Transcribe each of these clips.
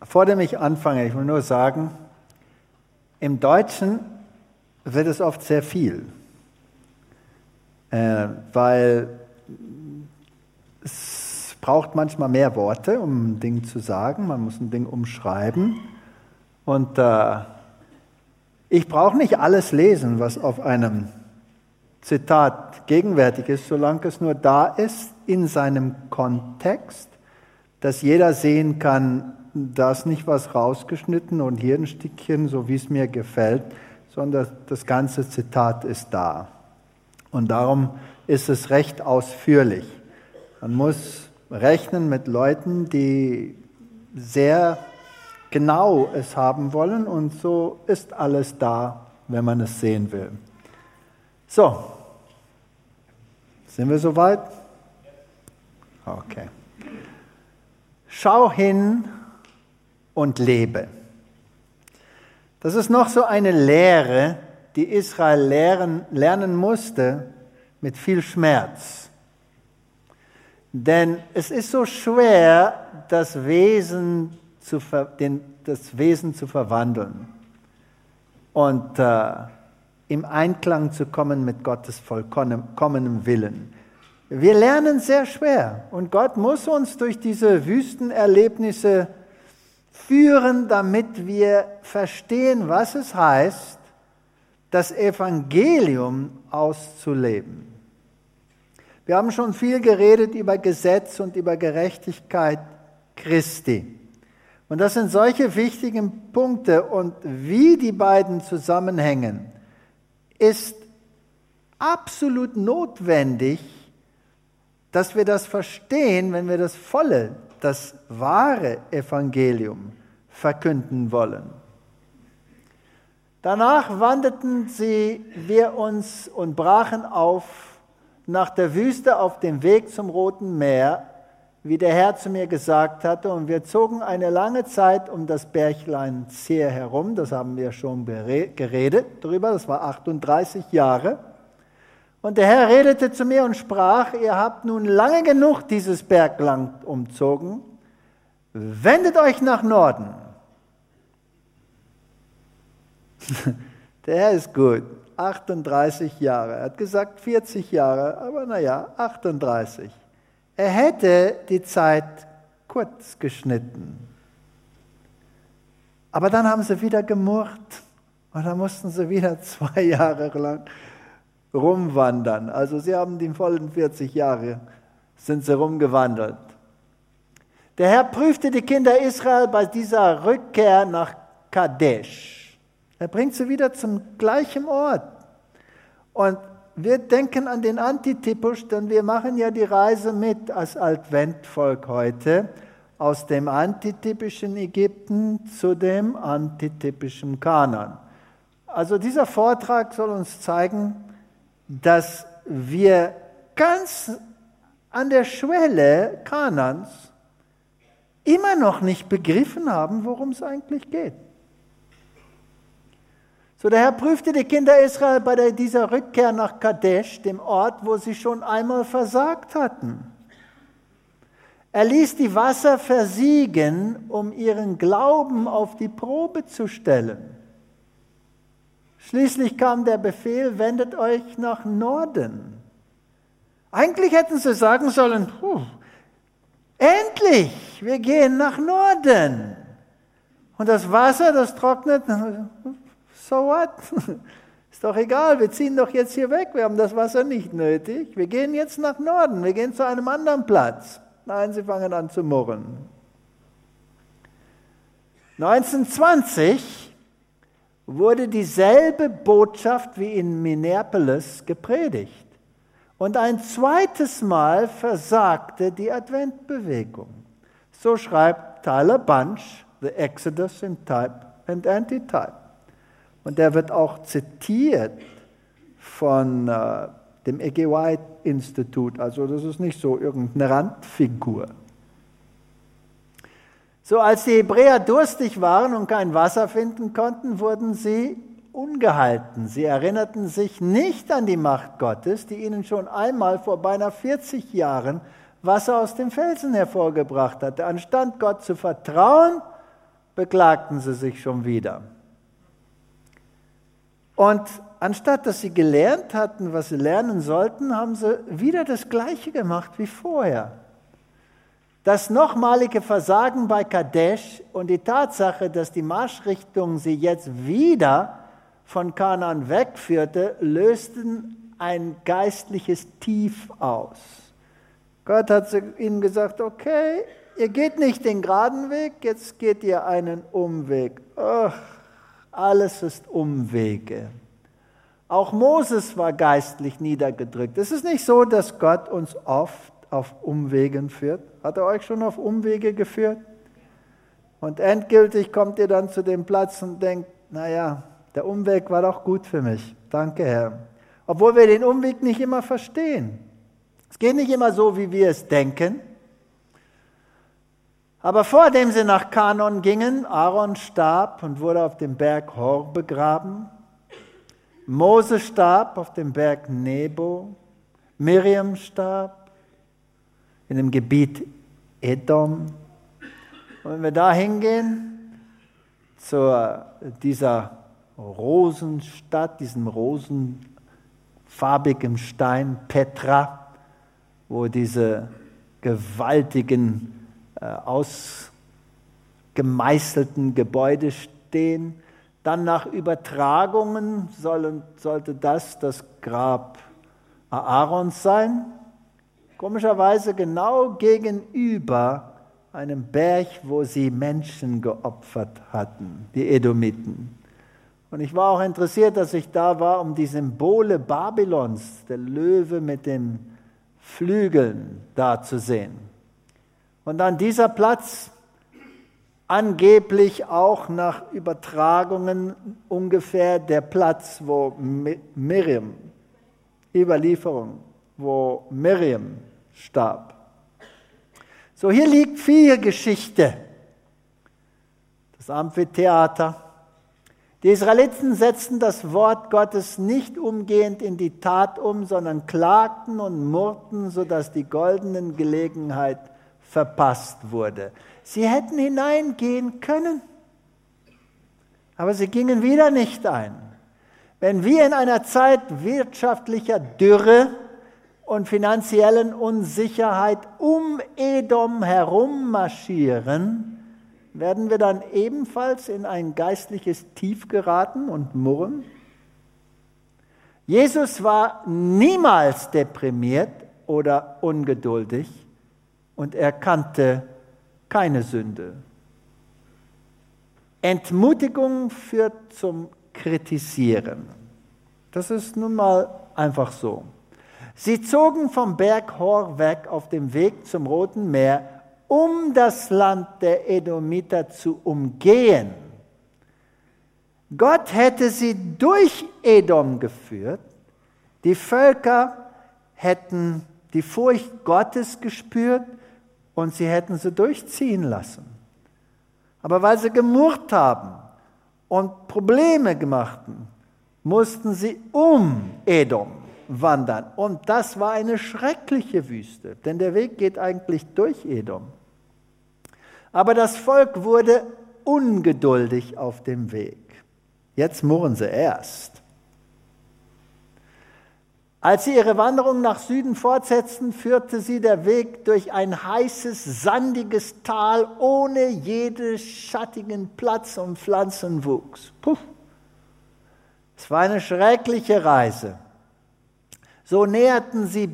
Bevor ich anfange, ich will nur sagen, im Deutschen wird es oft sehr viel, weil es braucht manchmal mehr Worte, um ein Ding zu sagen. Man muss ein Ding umschreiben. Und ich brauche nicht alles lesen, was auf einem Zitat gegenwärtig ist, solange es nur da ist in seinem Kontext, dass jeder sehen kann, da ist nicht was rausgeschnitten und hier ein Stückchen, so wie es mir gefällt, sondern das ganze Zitat ist da. Und darum ist es recht ausführlich. Man muss rechnen mit Leuten, die sehr genau es haben wollen, und so ist alles da, wenn man es sehen will. So, sind wir soweit? Okay. Schau hin und lebe. Das ist noch so eine Lehre, die Israel lernen musste mit viel Schmerz. Denn es ist so schwer, das Wesen zu verwandeln und im Einklang zu kommen mit Gottes vollkommenem Willen. Wir lernen sehr schwer und Gott muss uns durch diese Wüstenerlebnisse führen, damit wir verstehen, was es heißt, das Evangelium auszuleben. Wir haben schon viel geredet über Gesetz und über Gerechtigkeit Christi. Und das sind solche wichtigen Punkte, und wie die beiden zusammenhängen, ist absolut notwendig, dass wir das verstehen, wenn wir das volle, das wahre Evangelium verkünden wollen. Danach wanderten wir uns und brachen auf nach der Wüste auf dem Weg zum Roten Meer, wie der Herr zu mir gesagt hatte, und wir zogen eine lange Zeit um das Berglein Seir herum, das haben wir schon geredet darüber, das war 38 Jahre. Und der Herr redete zu mir und sprach: Ihr habt nun lange genug dieses Bergland umzogen, wendet euch nach Norden. Der Herr ist gut, 38 Jahre, er hat gesagt 40 Jahre, aber 38. Er hätte die Zeit kurz geschnitten. Aber dann haben sie wieder gemurrt und dann mussten sie wieder 2 Jahre lang rumwandern. Also sie haben die vollen 40 Jahre, sind sie rumgewandert. Der Herr prüfte die Kinder Israel bei dieser Rückkehr nach Kadesh. Er bringt sie wieder zum gleichen Ort. Und wir denken an den Antitypus, denn wir machen ja die Reise mit als Adventvolk heute aus dem antitypischen Ägypten zu dem antitypischen Kanaan. Also dieser Vortrag soll uns zeigen, dass wir ganz an der Schwelle Kanaans immer noch nicht begriffen haben, worum es eigentlich geht. So, der Herr prüfte die Kinder Israel bei dieser Rückkehr nach Kadesh, dem Ort, wo sie schon einmal versagt hatten. Er ließ die Wasser versiegen, um ihren Glauben auf die Probe zu stellen. Schließlich kam der Befehl: wendet euch nach Norden. Eigentlich hätten sie sagen sollen: endlich, wir gehen nach Norden. Und das Wasser, das trocknet, so what? Ist doch egal, wir ziehen doch jetzt hier weg, wir haben das Wasser nicht nötig. Wir gehen jetzt nach Norden, wir gehen zu einem anderen Platz. Nein, sie fangen an zu murren. 1920 wurde dieselbe Botschaft wie in Minneapolis gepredigt. Und ein zweites Mal versagte die Adventbewegung. So schreibt Tyler Bunch, The Exodus in Type and Antitype. Und der wird auch zitiert von dem E.G. White Institut. Also das ist nicht so irgendeine Randfigur. So, als die Hebräer durstig waren und kein Wasser finden konnten, wurden sie ungehalten. Sie erinnerten sich nicht an die Macht Gottes, die ihnen schon einmal vor beinahe 40 Jahren Wasser aus dem Felsen hervorgebracht hatte. Anstatt Gott zu vertrauen, beklagten sie sich schon wieder. Und anstatt dass sie gelernt hatten, was sie lernen sollten, haben sie wieder das Gleiche gemacht wie vorher. Das nochmalige Versagen bei Kadesh und die Tatsache, dass die Marschrichtung sie jetzt wieder von Kanaan wegführte, lösten ein geistliches Tief aus. Gott hat ihnen gesagt, okay, ihr geht nicht den geraden Weg, jetzt geht ihr einen Umweg. Ach, alles ist Umwege. Auch Moses war geistlich niedergedrückt. Es ist nicht so, dass Gott uns oft auf Umwegen führt. Hat er euch schon auf Umwege geführt? Und endgültig kommt ihr dann zu dem Platz und denkt, naja, der Umweg war doch gut für mich. Danke, Herr. Obwohl wir den Umweg nicht immer verstehen. Es geht nicht immer so, wie wir es denken. Aber vor dem sie nach Kanon gingen, Aaron starb und wurde auf dem Berg Hor begraben. Mose starb auf dem Berg Nebo. Miriam starb in dem Gebiet Edom. Und wenn wir da hingehen, zu dieser Rosenstadt, diesem rosenfarbigen Stein Petra, wo diese gewaltigen, ausgemeißelten Gebäude stehen. Dann nach Übertragungen sollte das Grab Aarons sein. Komischerweise genau gegenüber einem Berg, wo sie Menschen geopfert hatten, die Edomiten. Und ich war auch interessiert, dass ich da war, um die Symbole Babylons, der Löwe mit den Flügeln, da zu sehen. Und an dieser Platz, angeblich auch nach Übertragungen ungefähr der Platz, wo Miriam, Überlieferung, wo Miriam starb. So, hier liegt viel Geschichte. Das Amphitheater. Die Israeliten setzten das Wort Gottes nicht umgehend in die Tat um, sondern klagten und murrten, sodass die goldene Gelegenheit verpasst wurde. Sie hätten hineingehen können, aber sie gingen wieder nicht ein. Wenn wir in einer Zeit wirtschaftlicher Dürre und finanziellen Unsicherheit um Edom herum marschieren, werden wir dann ebenfalls in ein geistliches Tief geraten und murren? Jesus war niemals deprimiert oder ungeduldig und er kannte keine Sünde. Entmutigung führt zum Kritisieren. Das ist nun mal einfach so. Sie zogen vom Berg Hor weg auf dem Weg zum Roten Meer, um das Land der Edomiter zu umgehen. Gott hätte sie durch Edom geführt. Die Völker hätten die Furcht Gottes gespürt und sie hätten sie durchziehen lassen. Aber weil sie gemurrt haben und Probleme machten, mussten sie um Edom wandern. Und das war eine schreckliche Wüste, denn der Weg geht eigentlich durch Edom. Aber das Volk wurde ungeduldig auf dem Weg. Jetzt murren sie erst. Als sie ihre Wanderung nach Süden fortsetzten, führte sie der Weg durch ein heißes, sandiges Tal ohne jeden schattigen Platz und Pflanzenwuchs. Puh. Es war eine schreckliche Reise. So nährten sie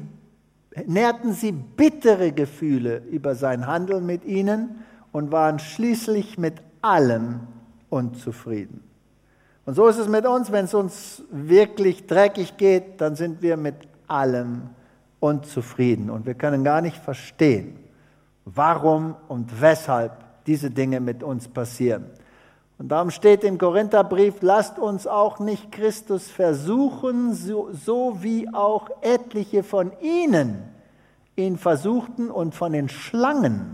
bittere Gefühle über sein Handeln mit ihnen und waren schließlich mit allem unzufrieden. Und so ist es mit uns, wenn es uns wirklich dreckig geht, dann sind wir mit allem unzufrieden. Und wir können gar nicht verstehen, warum und weshalb diese Dinge mit uns passieren. Und darum steht im Korintherbrief, lasst uns auch nicht Christus versuchen, so wie auch etliche von ihnen ihn versuchten und von den Schlangen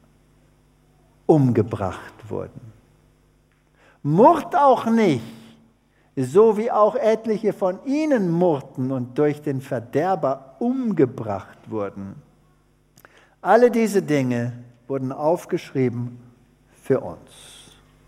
umgebracht wurden. Murrt auch nicht, so wie auch etliche von ihnen murrten und durch den Verderber umgebracht wurden. Alle diese Dinge wurden aufgeschrieben für uns.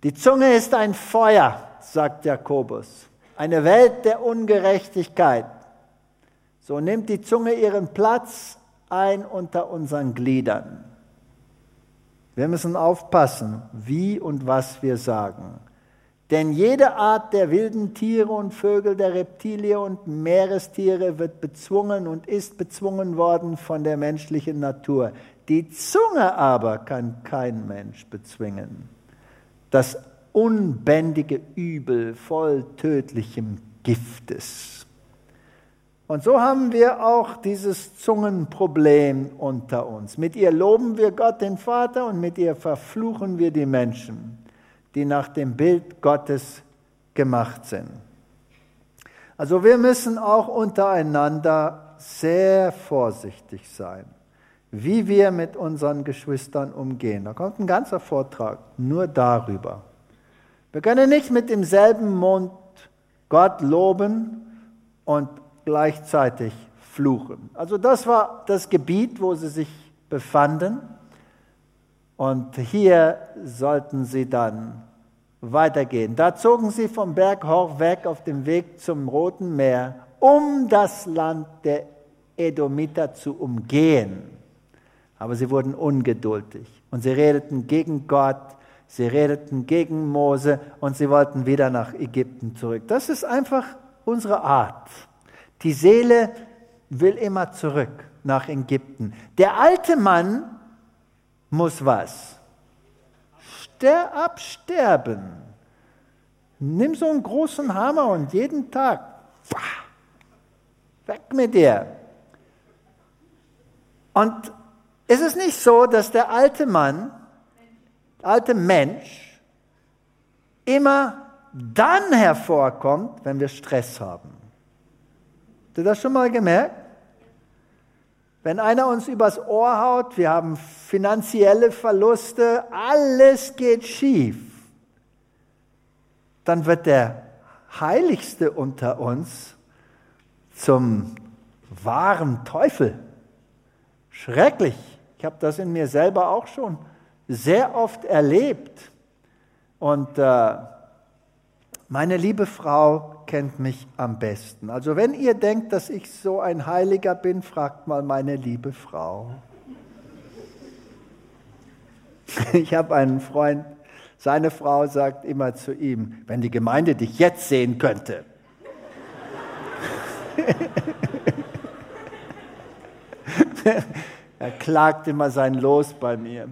Die Zunge ist ein Feuer, sagt Jakobus, eine Welt der Ungerechtigkeit. So nimmt die Zunge ihren Platz ein unter unseren Gliedern. Wir müssen aufpassen, wie und was wir sagen. Denn jede Art der wilden Tiere und Vögel, der Reptilien und Meerestiere wird bezwungen und ist bezwungen worden von der menschlichen Natur. Die Zunge aber kann kein Mensch bezwingen. Das unbändige Übel voll tödlichem Giftes. Und so haben wir auch dieses Zungenproblem unter uns. Mit ihr loben wir Gott, den Vater, und mit ihr verfluchen wir die Menschen, die nach dem Bild Gottes gemacht sind. Also wir müssen auch untereinander sehr vorsichtig sein, wie wir mit unseren Geschwistern umgehen. Da kommt ein ganzer Vortrag nur darüber. Wir können nicht mit demselben Mund Gott loben und gleichzeitig fluchen. Also das war das Gebiet, wo sie sich befanden. Und hier sollten sie dann weitergehen. Da zogen sie vom Berg Hor weg auf dem Weg zum Roten Meer, um das Land der Edomiter zu umgehen. Aber sie wurden ungeduldig und sie redeten gegen Gott, sie redeten gegen Mose und sie wollten wieder nach Ägypten zurück. Das ist einfach unsere Art. Die Seele will immer zurück nach Ägypten. Der alte Mann muss was? Absterben. Nimm so einen großen Hammer und jeden Tag, weg mit dir. Und ist es nicht so, dass der alte Mann, der alte Mensch, immer dann hervorkommt, wenn wir Stress haben? Habt ihr das schon mal gemerkt? Wenn einer uns übers Ohr haut, wir haben finanzielle Verluste, alles geht schief, dann wird der Heiligste unter uns zum wahren Teufel. Schrecklich. Ich habe das in mir selber auch schon sehr oft erlebt. Und meine liebe Frau kennt mich am besten. Also wenn ihr denkt, dass ich so ein Heiliger bin, fragt mal meine liebe Frau. Ich habe einen Freund, seine Frau sagt immer zu ihm, wenn die Gemeinde dich jetzt sehen könnte. Er klagt immer sein Los bei mir.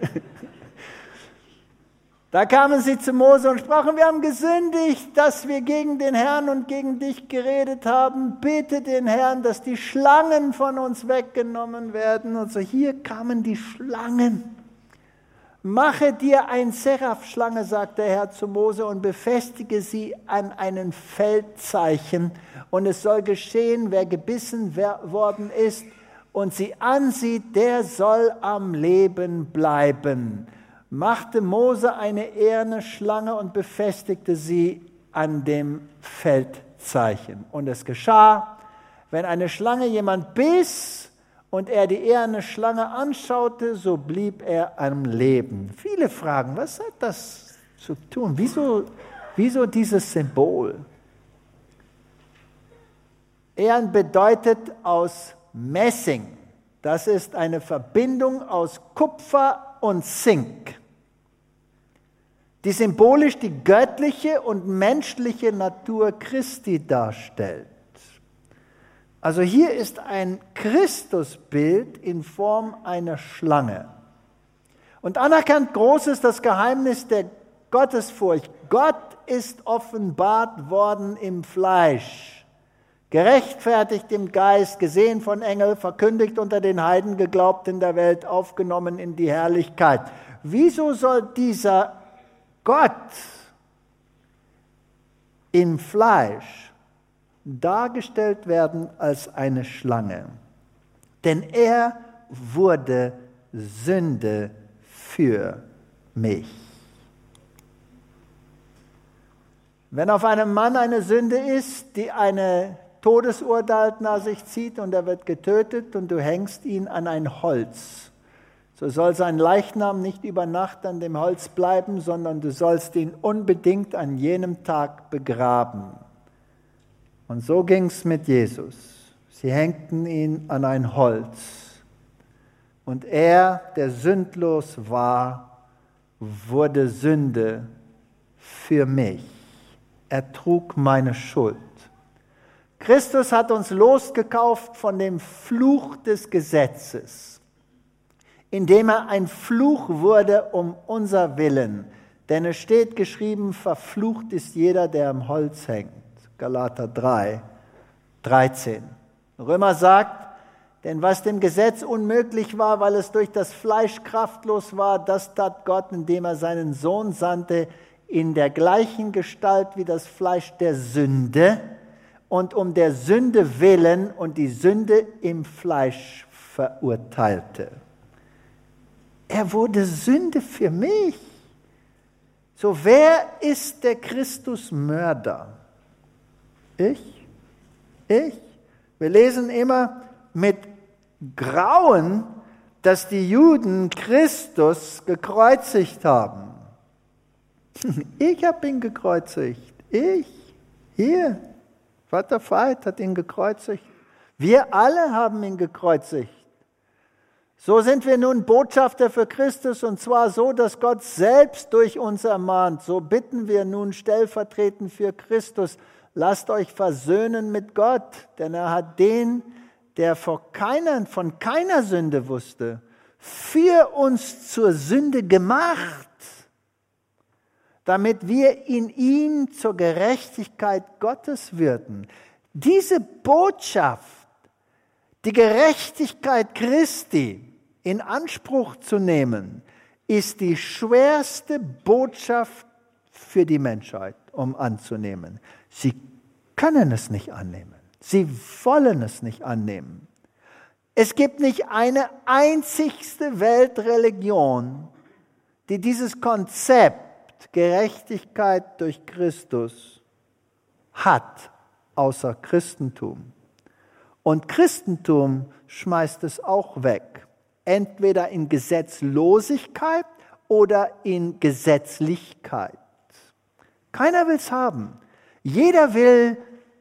Da kamen sie zu Mose und sprachen, wir haben gesündigt, dass wir gegen den Herrn und gegen dich geredet haben. Bitte den Herrn, dass die Schlangen von uns weggenommen werden. Und so hier kamen die Schlangen. Mache dir ein Seraph-Schlange, sagt der Herr zu Mose, und befestige sie an einen Feldzeichen. Und es soll geschehen, wer gebissen worden ist und sie ansieht, der soll am Leben bleiben. Machte Mose eine eherne Schlange und befestigte sie an dem Feldzeichen. Und es geschah, wenn eine Schlange jemand biss und er die eherne Schlange anschaute, so blieb er am Leben. Viele fragen, was hat das zu tun? Wieso dieses Symbol? Ehren bedeutet aus Messing. Das ist eine Verbindung aus Kupfer und Zink, die symbolisch die göttliche und menschliche Natur Christi darstellt. Also hier ist ein Christusbild in Form einer Schlange. Und anerkannt groß ist das Geheimnis der Gottesfurcht. Gott ist offenbart worden im Fleisch, gerechtfertigt im Geist, gesehen von Engeln, verkündigt unter den Heiden, geglaubt in der Welt, aufgenommen in die Herrlichkeit. Wieso soll dieser Gott im Fleisch dargestellt werden als eine Schlange? Denn er wurde Sünde für mich. Wenn auf einem Mann eine Sünde ist, die eine Todesurteil nach sich zieht und er wird getötet und du hängst ihn an ein Holz, so soll sein Leichnam nicht über Nacht an dem Holz bleiben, sondern du sollst ihn unbedingt an jenem Tag begraben. Und so ging es mit Jesus. Sie hängten ihn an ein Holz. Und er, der sündlos war, wurde Sünde für mich. Er trug meine Schuld. Christus hat uns losgekauft von dem Fluch des Gesetzes, indem er ein Fluch wurde um unser Willen. Denn es steht geschrieben, verflucht ist jeder, der am Holz hängt. Galater 3, 13. Römer sagt, denn was dem Gesetz unmöglich war, weil es durch das Fleisch kraftlos war, das tat Gott, indem er seinen Sohn sandte, in der gleichen Gestalt wie das Fleisch der Sünde und um der Sünde willen und die Sünde im Fleisch verurteilte. Er wurde Sünde für mich. So, wer ist der Christusmörder? Ich? Wir lesen immer mit Grauen, dass die Juden Christus gekreuzigt haben. Ich habe ihn gekreuzigt. Hier. Vater Veit hat ihn gekreuzigt. Wir alle haben ihn gekreuzigt. So sind wir nun Botschafter für Christus, und zwar so, dass Gott selbst durch uns ermahnt. So bitten wir nun stellvertretend für Christus, lasst euch versöhnen mit Gott, denn er hat den, der von keiner Sünde wusste, für uns zur Sünde gemacht, damit wir in ihm zur Gerechtigkeit Gottes würden. Diese Botschaft, die Gerechtigkeit Christi in Anspruch zu nehmen, ist die schwerste Botschaft für die Menschheit, um anzunehmen. Sie können es nicht annehmen. Sie wollen es nicht annehmen. Es gibt nicht eine einzigste Weltreligion, die dieses Konzept Gerechtigkeit durch Christus hat, außer Christentum. Und Christentum schmeißt es auch weg, entweder in Gesetzlosigkeit oder in Gesetzlichkeit. Keiner will es haben. Jeder will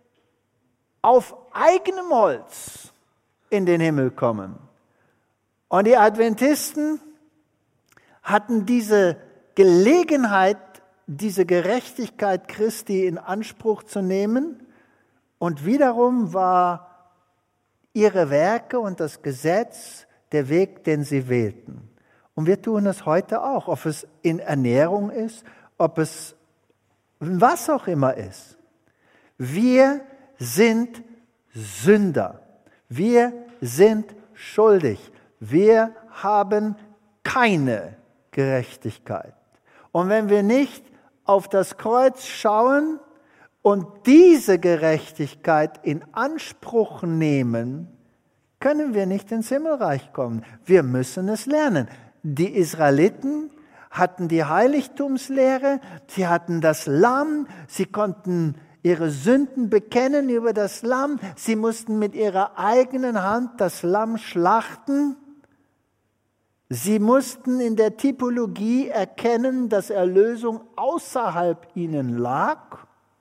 auf eigenem Holz in den Himmel kommen. Und die Adventisten hatten diese Gelegenheit, diese Gerechtigkeit Christi in Anspruch zu nehmen, und wiederum war ihre Werke und das Gesetz der Weg, den sie wählten. Und wir tun es heute auch, ob es in Ernährung ist, ob es was auch immer ist. Wir sind Sünder. Wir sind schuldig. Wir haben keine Gerechtigkeit. Und wenn wir nicht auf das Kreuz schauen und diese Gerechtigkeit in Anspruch nehmen, können wir nicht ins Himmelreich kommen. Wir müssen es lernen. Die Israeliten hatten die Heiligtumslehre, sie hatten das Lamm, sie konnten ihre Sünden bekennen über das Lamm, sie mussten mit ihrer eigenen Hand das Lamm schlachten. Sie mussten in der Typologie erkennen, dass Erlösung außerhalb ihnen lag.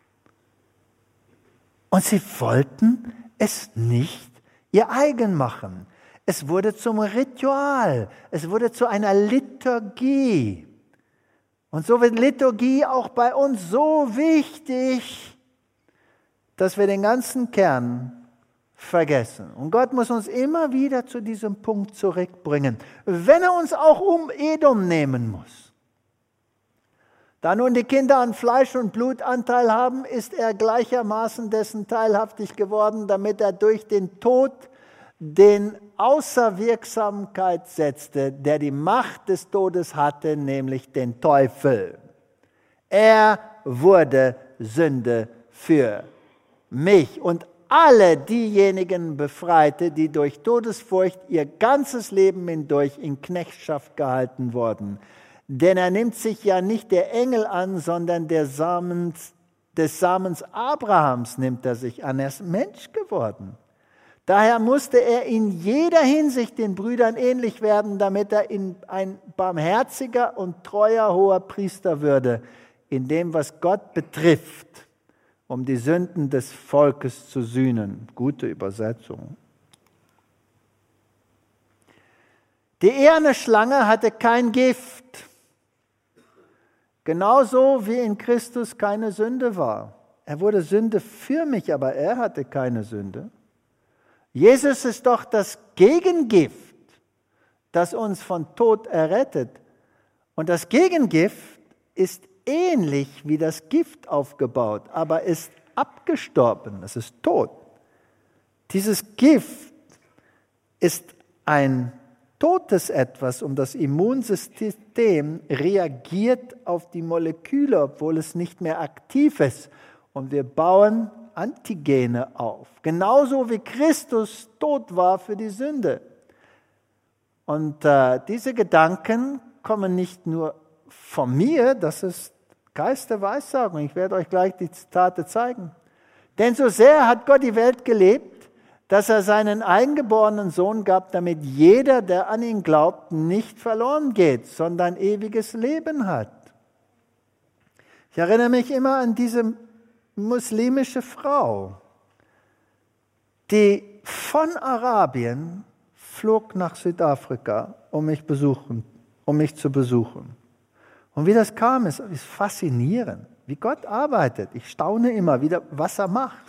Und sie wollten es nicht ihr eigen machen. Es wurde zum Ritual, es wurde zu einer Liturgie. Und so wird Liturgie auch bei uns so wichtig, dass wir den ganzen Kern vergessen. Und Gott muss uns immer wieder zu diesem Punkt zurückbringen, wenn er uns auch um Edom nehmen muss. Da nun die Kinder an Fleisch und Blut Anteil haben, ist er gleichermaßen dessen teilhaftig geworden, damit er durch den Tod den außer Wirksamkeit setzte, der die Macht des Todes hatte, nämlich den Teufel. Er wurde Sünde für mich und alle diejenigen befreite, die durch Todesfurcht ihr ganzes Leben hindurch in Knechtschaft gehalten wurden. Denn er nimmt sich ja nicht der Engel an, sondern des Samens Abrahams nimmt er sich an. Er ist Mensch geworden. Daher musste er in jeder Hinsicht den Brüdern ähnlich werden, damit er ein barmherziger und treuer hoher Priester würde, in dem, was Gott betrifft, um die Sünden des Volkes zu sühnen. Gute Übersetzung. Die eherne Schlange hatte kein Gift, genauso wie in Christus keine Sünde war. Er wurde Sünde für mich, aber er hatte keine Sünde. Jesus ist doch das Gegengift, das uns von Tod errettet. Und das Gegengift ist ähnlich wie das Gift aufgebaut, aber ist abgestorben, es ist tot. Dieses Gift ist ein totes Etwas und das Immunsystem reagiert auf die Moleküle, obwohl es nicht mehr aktiv ist. Und wir bauen Antigene auf. Genauso wie Christus tot war für die Sünde. Und diese Gedanken kommen nicht nur von mir, das ist Geist der Weissagung. Ich werde euch gleich die Zitate zeigen. Denn so sehr hat Gott die Welt geliebt, dass er seinen eingeborenen Sohn gab, damit jeder, der an ihn glaubt, nicht verloren geht, sondern ewiges Leben hat. Ich erinnere mich immer an diese muslimische Frau, die von Arabien flog nach Südafrika, um mich zu besuchen. Und wie das kam, ist faszinierend, wie Gott arbeitet. Ich staune immer wieder, was er macht.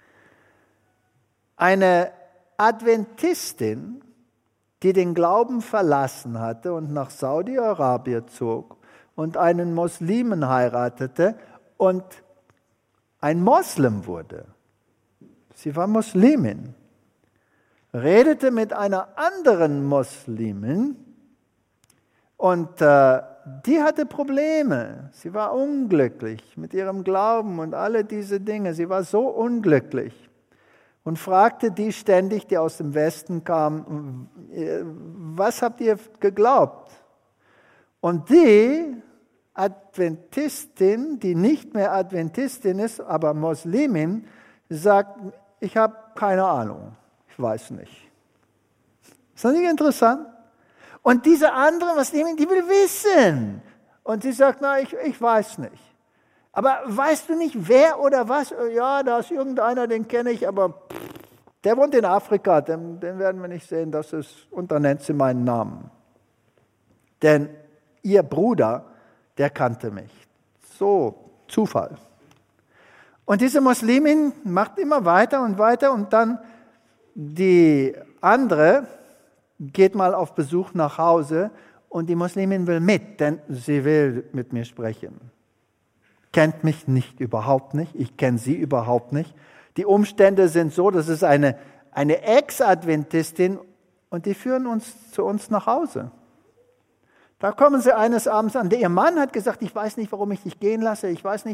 Eine Adventistin, die den Glauben verlassen hatte und nach Saudi-Arabien zog und einen Muslimen heiratete und ein Moslem wurde. Sie war Muslimin, redete mit einer anderen Muslimin und die hatte Probleme. Sie war unglücklich mit ihrem Glauben und alle diese Dinge. Sie war so unglücklich und fragte die ständig, die aus dem Westen kamen, was habt ihr geglaubt? Und die Adventistin, die nicht mehr Adventistin ist, aber Muslimin, sagt, ich habe keine Ahnung, ich weiß nicht. Ist das nicht interessant? Und diese andere Muslimin, die will wissen. Und sie sagt, na, ich weiß nicht. Aber weißt du nicht, wer oder was? Ja, da ist irgendeiner, den kenne ich, aber der wohnt in Afrika, den werden wir nicht sehen, das ist, und dann nennt sie meinen Namen. Denn ihr Bruder, der kannte mich. So, Zufall. Und diese Muslimin macht immer weiter und dann die andere geht mal auf Besuch nach Hause und die Muslimin will mit, denn sie will mit mir sprechen. Kennt mich nicht, überhaupt nicht, ich kenne sie überhaupt nicht. Die Umstände sind so, das ist eine Ex-Adventistin und die führen uns zu uns nach Hause. Da kommen sie eines Abends an. Ihr Mann hat gesagt, ich weiß nicht, warum ich dich gehen lasse,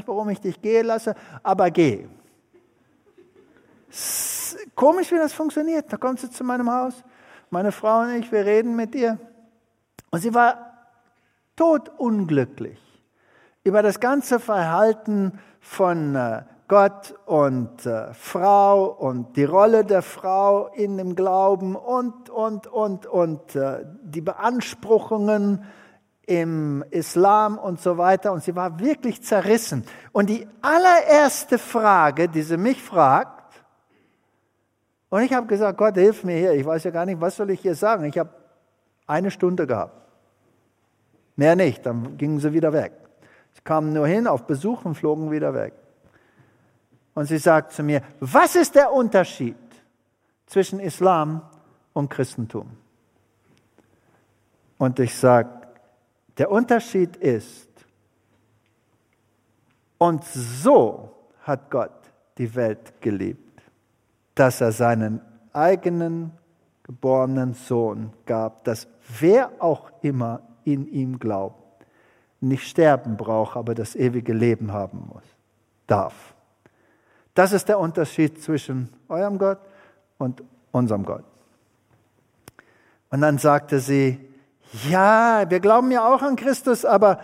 aber geh. Komisch, wie das funktioniert. Da kommt sie zu meinem Haus, meine Frau und ich, wir reden mit ihr. Und sie war todunglücklich über das ganze Verhalten von Gott und Frau und die Rolle der Frau in dem Glauben und die Beanspruchungen im Islam und so weiter. Und sie war wirklich zerrissen. Und die allererste Frage, die sie mich fragt, und ich habe gesagt, Gott, hilf mir hier, ich weiß ja gar nicht, was soll ich hier sagen. Ich habe 1 Stunde gehabt. Mehr nicht, dann gingen sie wieder weg. Sie kamen nur hin auf Besuch und flogen wieder weg. Und sie sagt zu mir, was ist der Unterschied zwischen Islam und Christentum? Und ich sage, der Unterschied ist, und so hat Gott die Welt geliebt, dass er seinen eigenen geborenen Sohn gab, dass wer auch immer in ihm glaubt, nicht sterben braucht, aber das ewige Leben haben darf. Das ist der Unterschied zwischen eurem Gott und unserem Gott. Und dann sagte sie, ja, wir glauben ja auch an Christus, aber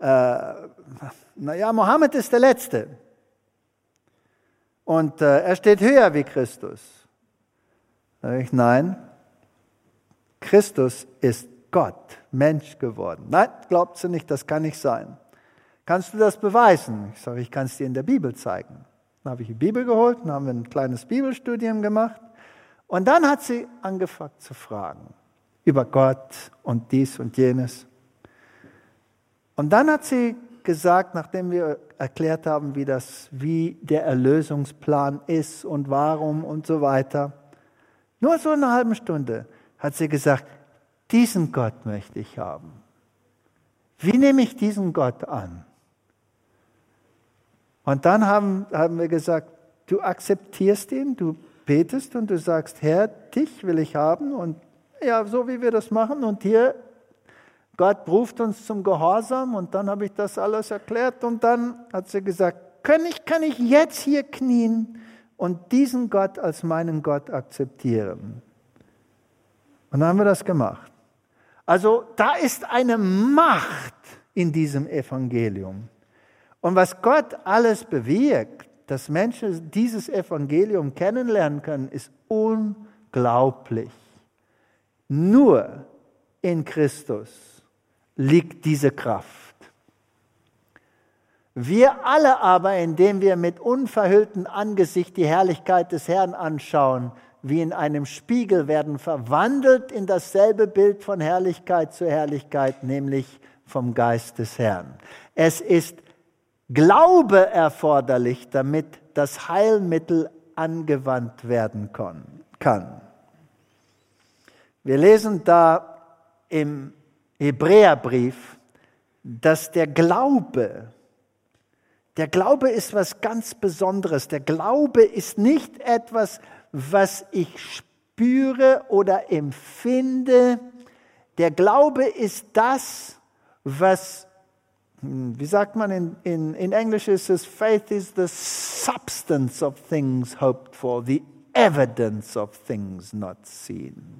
Mohammed ist der Letzte. Und er steht höher wie Christus. Sag ich, nein, Christus ist Gott, Mensch geworden. Nein, glaubst du nicht, das kann nicht sein. Kannst du das beweisen? Ich sage, ich kann es dir in der Bibel zeigen. Dann habe ich die Bibel geholt, dann haben wir ein kleines Bibelstudium gemacht. Und dann hat sie angefangen zu fragen über Gott und dies und jenes. Und dann hat sie gesagt, nachdem wir erklärt haben, wie der Erlösungsplan ist und warum und so weiter, nur so eine halbe Stunde hat sie gesagt, diesen Gott möchte ich haben. Wie nehme ich diesen Gott an? Und dann haben wir gesagt, du akzeptierst ihn, du betest und du sagst, Herr, dich will ich haben und ja, so wie wir das machen und hier, Gott ruft uns zum Gehorsam und dann habe ich das alles erklärt und dann hat sie gesagt, kann ich jetzt hier knien und diesen Gott als meinen Gott akzeptieren? Und dann haben wir das gemacht. Also da ist eine Macht in diesem Evangelium. Und was Gott alles bewirkt, dass Menschen dieses Evangelium kennenlernen können, ist unglaublich. Nur in Christus liegt diese Kraft. Wir alle aber, indem wir mit unverhülltem Angesicht die Herrlichkeit des Herrn anschauen, wie in einem Spiegel, werden verwandelt in dasselbe Bild von Herrlichkeit zu Herrlichkeit, nämlich vom Geist des Herrn. Es ist Glaube erforderlich, damit das Heilmittel angewandt werden kann. Wir lesen da im Hebräerbrief, dass der Glaube ist was ganz Besonderes. Der Glaube ist nicht etwas, was ich spüre oder empfinde. Der Glaube ist das, was, wie sagt man in Englisch ist es, faith is the substance of things hoped for, the evidence of things not seen.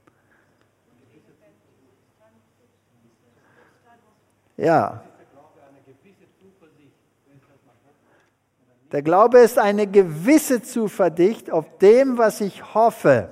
Ja. Der Glaube ist eine gewisse Zuversicht auf dem, was ich hoffe.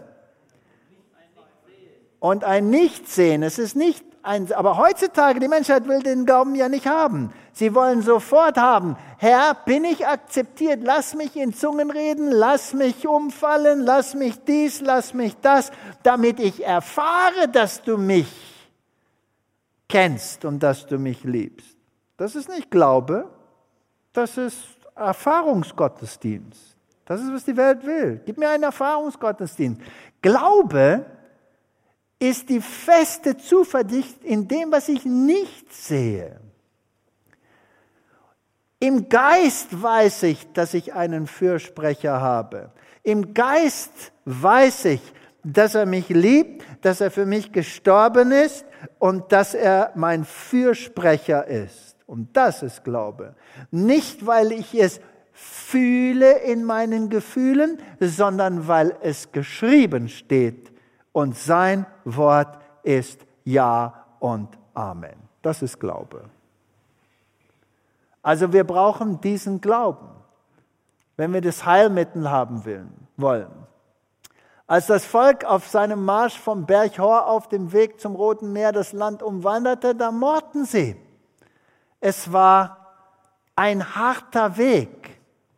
Und ein Nichtsehen. Es ist nicht aber heutzutage, die Menschheit will den Glauben ja nicht haben. Sie wollen sofort haben, Herr, bin ich akzeptiert? Lass mich in Zungen reden, lass mich umfallen, lass mich dies, lass mich das, damit ich erfahre, dass du mich kennst und dass du mich liebst. Das ist nicht Glaube, das ist Erfahrungsgottesdienst. Das ist, was die Welt will. Gib mir einen Erfahrungsgottesdienst. Glaube ist die feste Zuversicht in dem, was ich nicht sehe. Im Geist weiß ich, dass ich einen Fürsprecher habe. Im Geist weiß ich, dass er mich liebt, dass er für mich gestorben ist und dass er mein Fürsprecher ist. Und das ist Glaube. Nicht, weil ich es fühle in meinen Gefühlen, sondern weil es geschrieben steht. Und sein Wort ist Ja und Amen. Das ist Glaube. Also wir brauchen diesen Glauben, wenn wir das Heilmittel haben wollen. Als das Volk auf seinem Marsch vom Berg Hor auf dem Weg zum Roten Meer das Land umwanderte, da murrten sie. Es war ein harter Weg.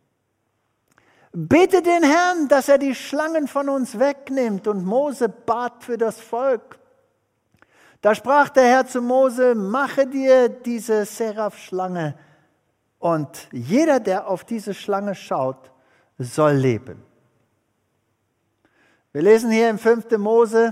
Bitte den Herrn, dass er die Schlangen von uns wegnimmt. Und Mose bat für das Volk. Da sprach der Herr zu Mose, mache dir diese Seraph-Schlange und jeder, der auf diese Schlange schaut, soll leben. Wir lesen hier im 5. Mose,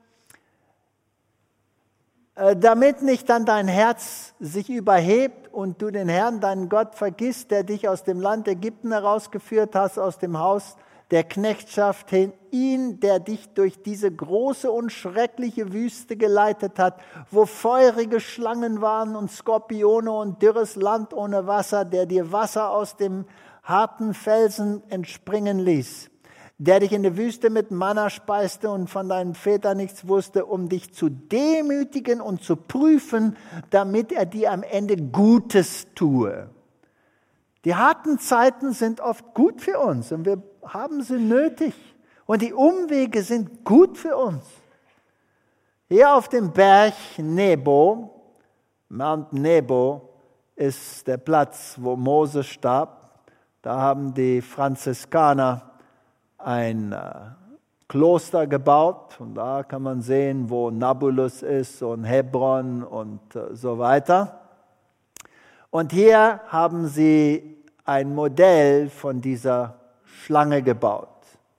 damit nicht dann dein Herz sich überhebt und du den Herrn, deinen Gott, vergisst, der dich aus dem Land Ägypten herausgeführt hast, aus dem Haus der Knechtschaft hin, ihn, der dich durch diese große und schreckliche Wüste geleitet hat, wo feurige Schlangen waren und Skorpione und dürres Land ohne Wasser, der dir Wasser aus dem harten Felsen entspringen ließ, der dich in der Wüste mit Manna speiste und von deinen Vätern nichts wusste, um dich zu demütigen und zu prüfen, damit er dir am Ende Gutes tue. Die harten Zeiten sind oft gut für uns und wir haben sie nötig. Und die Umwege sind gut für uns. Hier auf dem Berg Nebo, Mount Nebo, ist der Platz, wo Mose starb. Da haben die Franziskaner ein Kloster gebaut. Und da kann man sehen, wo Nablus ist und Hebron und so weiter. Und hier haben sie ein Modell von dieser Schlange gebaut.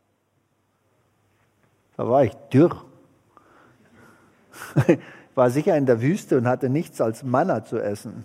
Da war ich dürr. Ich war sicher in der Wüste und hatte nichts als Manna zu essen.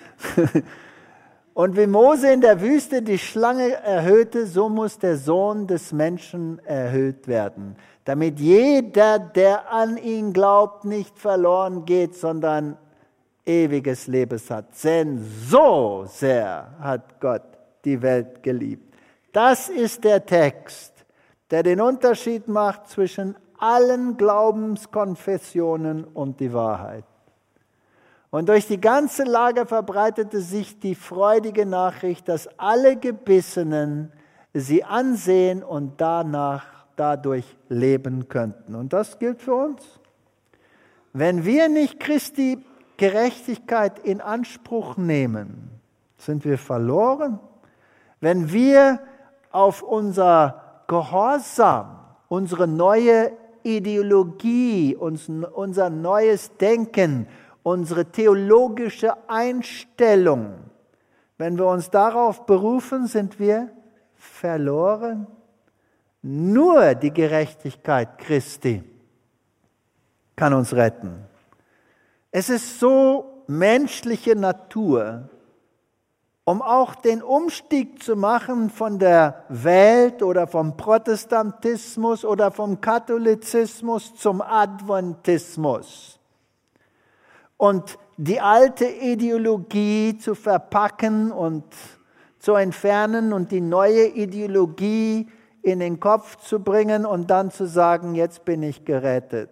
Und wie Mose in der Wüste die Schlange erhöhte, so muss der Sohn des Menschen erhöht werden, damit jeder, der an ihn glaubt, nicht verloren geht, sondern ewiges Leben hat. Denn so sehr hat Gott die Welt geliebt. Das ist der Text, der den Unterschied macht zwischen allen Glaubenskonfessionen und die Wahrheit. Und durch die ganze Lage verbreitete sich die freudige Nachricht, dass alle Gebissenen sie ansehen und dadurch leben könnten. Und das gilt für uns. Wenn wir nicht Christi Gerechtigkeit in Anspruch nehmen, sind wir verloren. Wenn wir auf unser Gehorsam, unsere neue Ideologie, unser neues Denken, unsere theologische Einstellung, wenn wir uns darauf berufen, sind wir verloren. Nur die Gerechtigkeit Christi kann uns retten. Es ist so menschliche Natur, um auch den Umstieg zu machen von der Welt oder vom Protestantismus oder vom Katholizismus zum Adventismus. Und die alte Ideologie zu verpacken und zu entfernen und die neue Ideologie in den Kopf zu bringen und dann zu sagen, jetzt bin ich gerettet.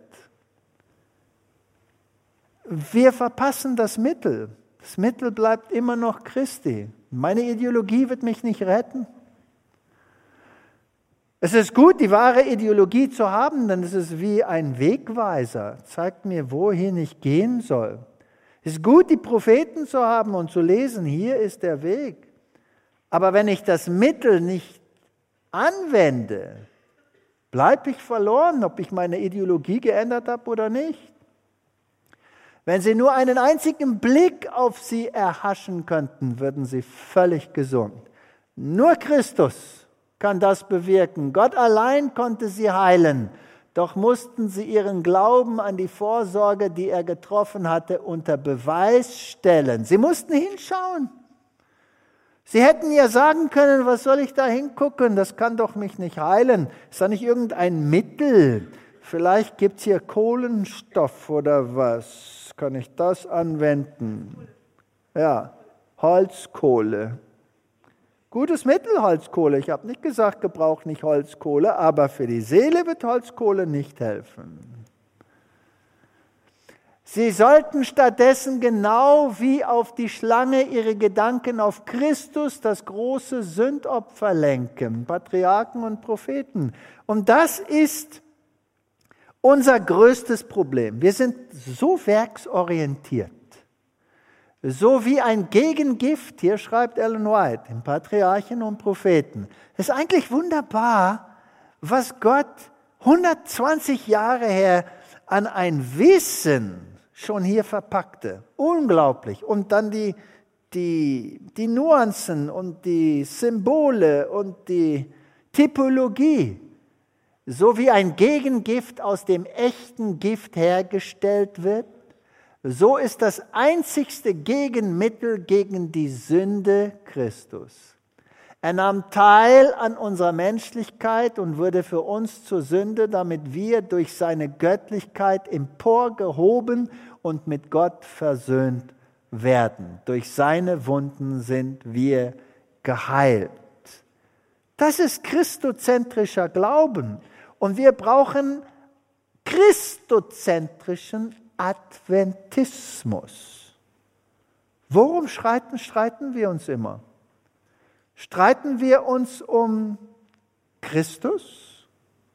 Wir verpassen das Mittel. Das Mittel bleibt immer noch Christi. Meine Ideologie wird mich nicht retten. Es ist gut, die wahre Ideologie zu haben, denn es ist wie ein Wegweiser, zeigt mir, wohin ich gehen soll. Es ist gut, die Propheten zu haben und zu lesen, hier ist der Weg. Aber wenn ich das Mittel nicht anwende, bleibe ich verloren, ob ich meine Ideologie geändert habe oder nicht. Wenn Sie nur einen einzigen Blick auf sie erhaschen könnten, würden Sie völlig gesund. Nur Christus kann das bewirken. Gott allein konnte sie heilen. Doch mussten sie ihren Glauben an die Vorsorge, die er getroffen hatte, unter Beweis stellen. Sie mussten hinschauen. Sie hätten ja sagen können, was soll ich da hingucken? Das kann doch mich nicht heilen. Ist da nicht irgendein Mittel? Vielleicht gibt es hier Kohlenstoff oder was? Kann ich das anwenden? Ja, Holzkohle. Gutes Mittel, Holzkohle. Ich habe nicht gesagt, gebraucht nicht Holzkohle, aber für die Seele wird Holzkohle nicht helfen. Sie sollten stattdessen genau wie auf die Schlange ihre Gedanken auf Christus, das große Sündopfer, lenken, Patriarchen und Propheten. Und das ist unser größtes Problem. Wir sind so werksorientiert. So wie ein Gegengift, hier schreibt Ellen White, in Patriarchen und Propheten. Es ist eigentlich wunderbar, was Gott 120 Jahre her an ein Wissen schon hier verpackte. Unglaublich. Und dann die Nuancen und die Symbole und die Typologie. So wie ein Gegengift aus dem echten Gift hergestellt wird, so ist das einzigste Gegenmittel gegen die Sünde Christus. Er nahm teil an unserer Menschlichkeit und wurde für uns zur Sünde, damit wir durch seine Göttlichkeit emporgehoben und mit Gott versöhnt werden. Durch seine Wunden sind wir geheilt. Das ist christozentrischer Glauben. Und wir brauchen christozentrischen Adventismus. Worum streiten wir uns immer? Streiten wir uns um Christus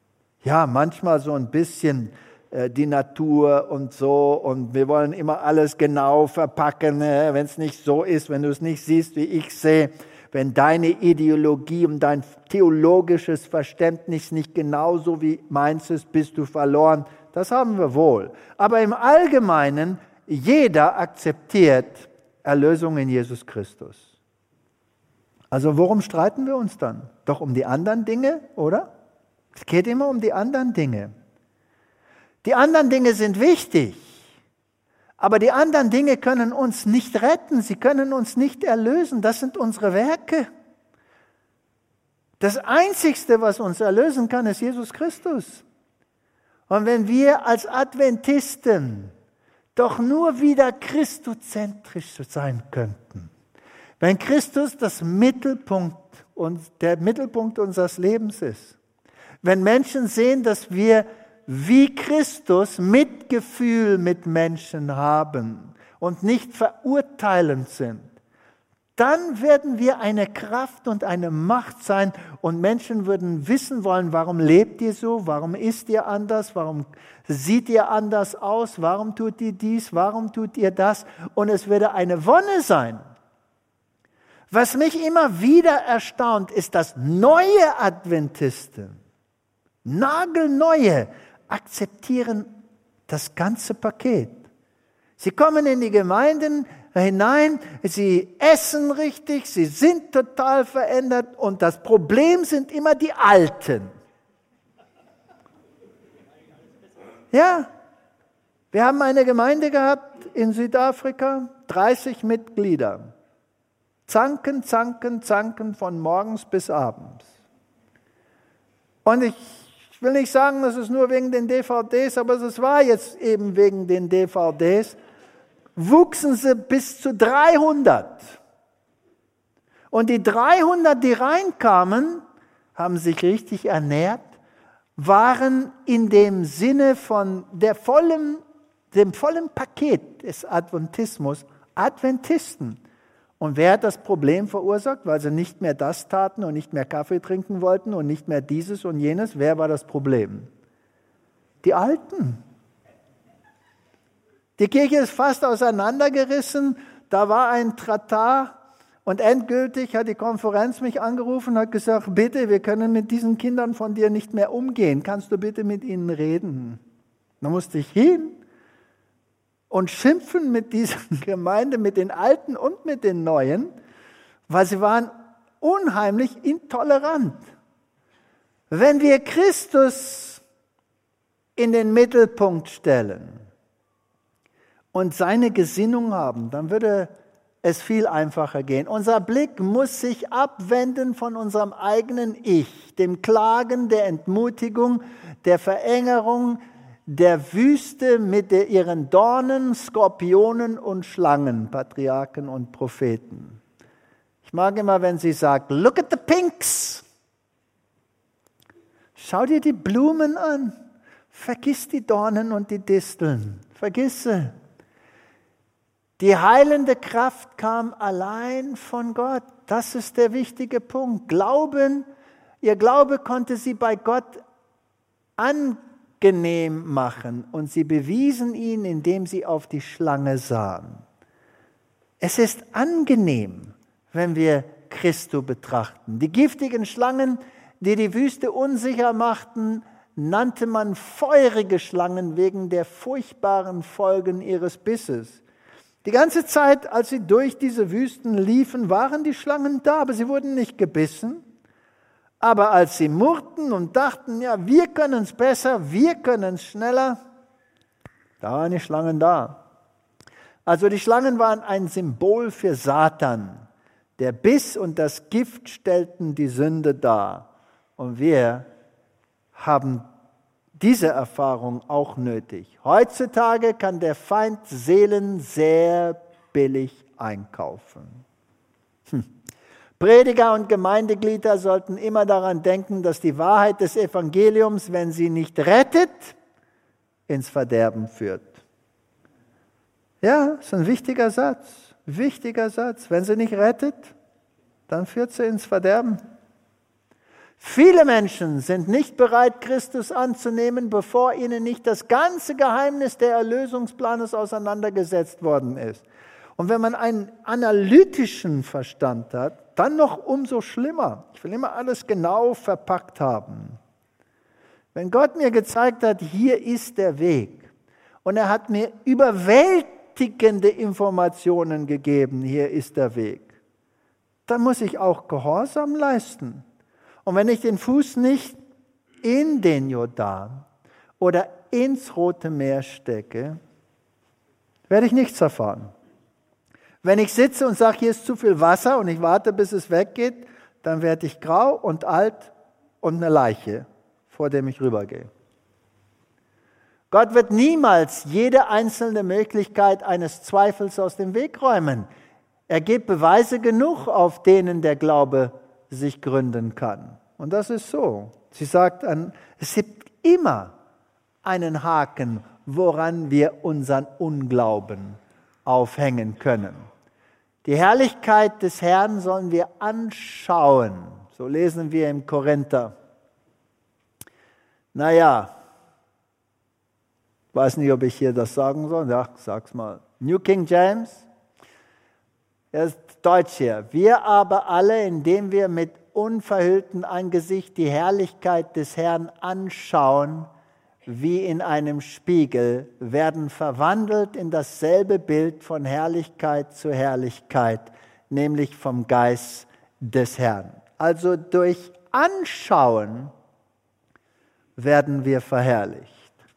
Ja, manchmal so ein bisschen die Natur und so, und wir wollen immer alles genau verpacken, wenn es nicht so ist, wenn du es nicht siehst, wie ich sehe, wenn deine Ideologie und dein theologisches Verständnis nicht genauso wie meins ist, bist du verloren. Das haben wir wohl. Aber im Allgemeinen, jeder akzeptiert Erlösung in Jesus Christus. Also worum streiten wir uns dann? Doch um die anderen Dinge, oder? Es geht immer um die anderen Dinge. Die anderen Dinge sind wichtig, aber die anderen Dinge können uns nicht retten, sie können uns nicht erlösen, das sind unsere Werke. Das Einzigste, was uns erlösen kann, ist Jesus Christus. Und wenn wir als Adventisten doch nur wieder christozentrisch sein könnten, wenn Christus der Mittelpunkt unseres Lebens ist, wenn Menschen sehen, dass wir wie Christus Mitgefühl mit Menschen haben und nicht verurteilend sind, dann werden wir eine Kraft und eine Macht sein und Menschen würden wissen wollen, warum lebt ihr so, warum isst ihr anders, warum sieht ihr anders aus, warum tut ihr dies, warum tut ihr das, und es würde eine Wonne sein. Was mich immer wieder erstaunt, ist, dass neue Adventisten, nagelneue, akzeptieren das ganze Paket. Sie kommen in die Gemeinden hinein, sie essen richtig, sie sind total verändert und das Problem sind immer die Alten. Ja, wir haben eine Gemeinde gehabt in Südafrika, 30 Mitglieder. Zanken, zanken, zanken von morgens bis abends. Und ich will nicht sagen, das ist nur wegen den DVDs, aber es war jetzt eben wegen den DVDs, wuchsen sie bis zu 300. Und die 300, die reinkamen, haben sich richtig ernährt, waren in dem Sinne von dem vollen Paket des Adventismus Adventisten. Und wer hat das Problem verursacht? Weil sie nicht mehr das taten und nicht mehr Kaffee trinken wollten und nicht mehr dieses und jenes. Wer war das Problem? Die Alten. Die Kirche ist fast auseinandergerissen. Da war ein Tratat und endgültig hat die Konferenz mich angerufen und hat gesagt, bitte, wir können mit diesen Kindern von dir nicht mehr umgehen. Kannst du bitte mit ihnen reden? Da musste ich hin und schimpfen mit dieser Gemeinde, mit den Alten und mit den Neuen, weil sie waren unheimlich intolerant. Wenn wir Christus in den Mittelpunkt stellen und seine Gesinnung haben, dann würde es viel einfacher gehen. Unser Blick muss sich abwenden von unserem eigenen Ich, dem Klagen, der Entmutigung, der Verengerung, der Wüste mit ihren Dornen, Skorpionen und Schlangen, Patriarchen und Propheten. Ich mag immer, wenn sie sagt, look at the pinks. Schau dir die Blumen an. Vergiss die Dornen und die Disteln. Vergiss sie. Die heilende Kraft kam allein von Gott. Das ist der wichtige Punkt. Ihr Glaube konnte sie bei Gott angenehm machen und sie bewiesen ihn, indem sie auf die Schlange sahen. Es ist angenehm, wenn wir Christo betrachten. Die giftigen Schlangen, die die Wüste unsicher machten, nannte man feurige Schlangen wegen der furchtbaren Folgen ihres Bisses. Die ganze Zeit, als sie durch diese Wüsten liefen, waren die Schlangen da, aber sie wurden nicht gebissen. Aber als sie murrten und dachten, ja, wir können es besser, wir können es schneller, da waren die Schlangen da. Also die Schlangen waren ein Symbol für Satan. Der Biss und das Gift stellten die Sünde dar. Und wir haben diese Erfahrung auch nötig. Heutzutage kann der Feind Seelen sehr billig einkaufen. Prediger und Gemeindeglieder sollten immer daran denken, dass die Wahrheit des Evangeliums, wenn sie nicht rettet, ins Verderben führt. Ja, das ist ein wichtiger Satz. Wichtiger Satz. Wenn sie nicht rettet, dann führt sie ins Verderben. Viele Menschen sind nicht bereit, Christus anzunehmen, bevor ihnen nicht das ganze Geheimnis der Erlösungsplanes auseinandergesetzt worden ist. Und wenn man einen analytischen Verstand hat, dann noch umso schlimmer. Ich will immer alles genau verpackt haben. Wenn Gott mir gezeigt hat, hier ist der Weg, und er hat mir überwältigende Informationen gegeben, hier ist der Weg, dann muss ich auch Gehorsam leisten. Und wenn ich den Fuß nicht in den Jordan oder ins Rote Meer stecke, werde ich nichts erfahren. Wenn ich sitze und sage, hier ist zu viel Wasser und ich warte, bis es weggeht, dann werde ich grau und alt und eine Leiche, vor dem ich rübergehe. Gott wird niemals jede einzelne Möglichkeit eines Zweifels aus dem Weg räumen. Er gibt Beweise genug, auf denen der Glaube sich gründen kann. Und das ist so. Sie sagt, es gibt immer einen Haken, woran wir unseren Unglauben aufhängen können. Die Herrlichkeit des Herrn sollen wir anschauen. So lesen wir im Korinther. Naja, ich weiß nicht, ob ich hier das sagen soll. Ja, sag's mal. New King James. Er ist Deutsch hier. Wir aber alle, indem wir mit unverhülltem Angesicht die Herrlichkeit des Herrn anschauen, wie in einem Spiegel, werden verwandelt in dasselbe Bild von Herrlichkeit zu Herrlichkeit, nämlich vom Geist des Herrn. Also durch Anschauen werden wir verherrlicht.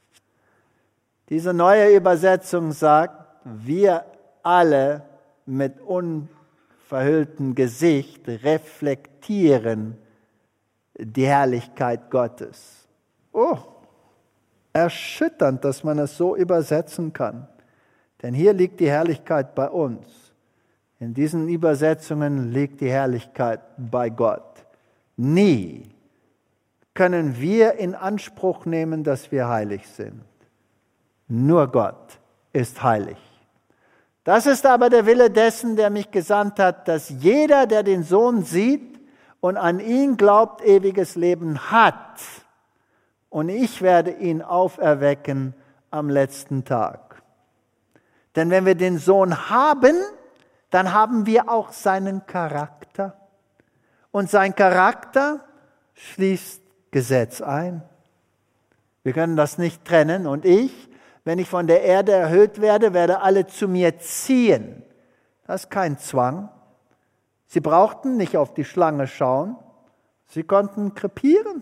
Diese neue Übersetzung sagt, wir alle mit unverhülltem Gesicht reflektieren die Herrlichkeit Gottes. Oh, erschütternd, dass man es so übersetzen kann. Denn hier liegt die Herrlichkeit bei uns. In diesen Übersetzungen liegt die Herrlichkeit bei Gott. Nie können wir in Anspruch nehmen, dass wir heilig sind. Nur Gott ist heilig. Das ist aber der Wille dessen, der mich gesandt hat, dass jeder, der den Sohn sieht und an ihn glaubt, ewiges Leben hat. Und ich werde ihn auferwecken am letzten Tag. Denn wenn wir den Sohn haben, dann haben wir auch seinen Charakter. Und sein Charakter schließt Gesetz ein. Wir können das nicht trennen. Und ich, wenn ich von der Erde erhöht werde, werde alle zu mir ziehen. Das ist kein Zwang. Sie brauchten nicht auf die Schlange schauen. Sie konnten krepieren.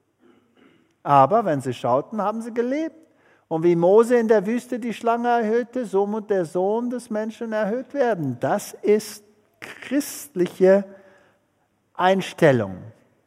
Aber wenn sie schauten, haben sie gelebt. Und wie Mose in der Wüste die Schlange erhöhte, so muss der Sohn des Menschen erhöht werden. Das ist christliche Einstellung.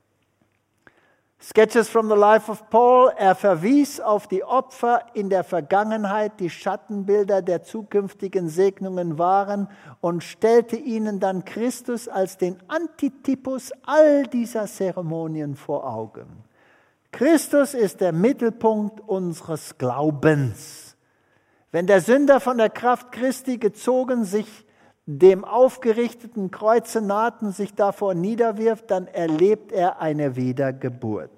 Sketches from the Life of Paul. Er verwies auf die Opfer in der Vergangenheit, die Schattenbilder der zukünftigen Segnungen waren, und stellte ihnen dann Christus als den Antitypus all dieser Zeremonien vor Augen. Christus ist der Mittelpunkt unseres Glaubens. Wenn der Sünder von der Kraft Christi gezogen sich dem aufgerichteten Kreuze naht und sich davor niederwirft, dann erlebt er eine Wiedergeburt.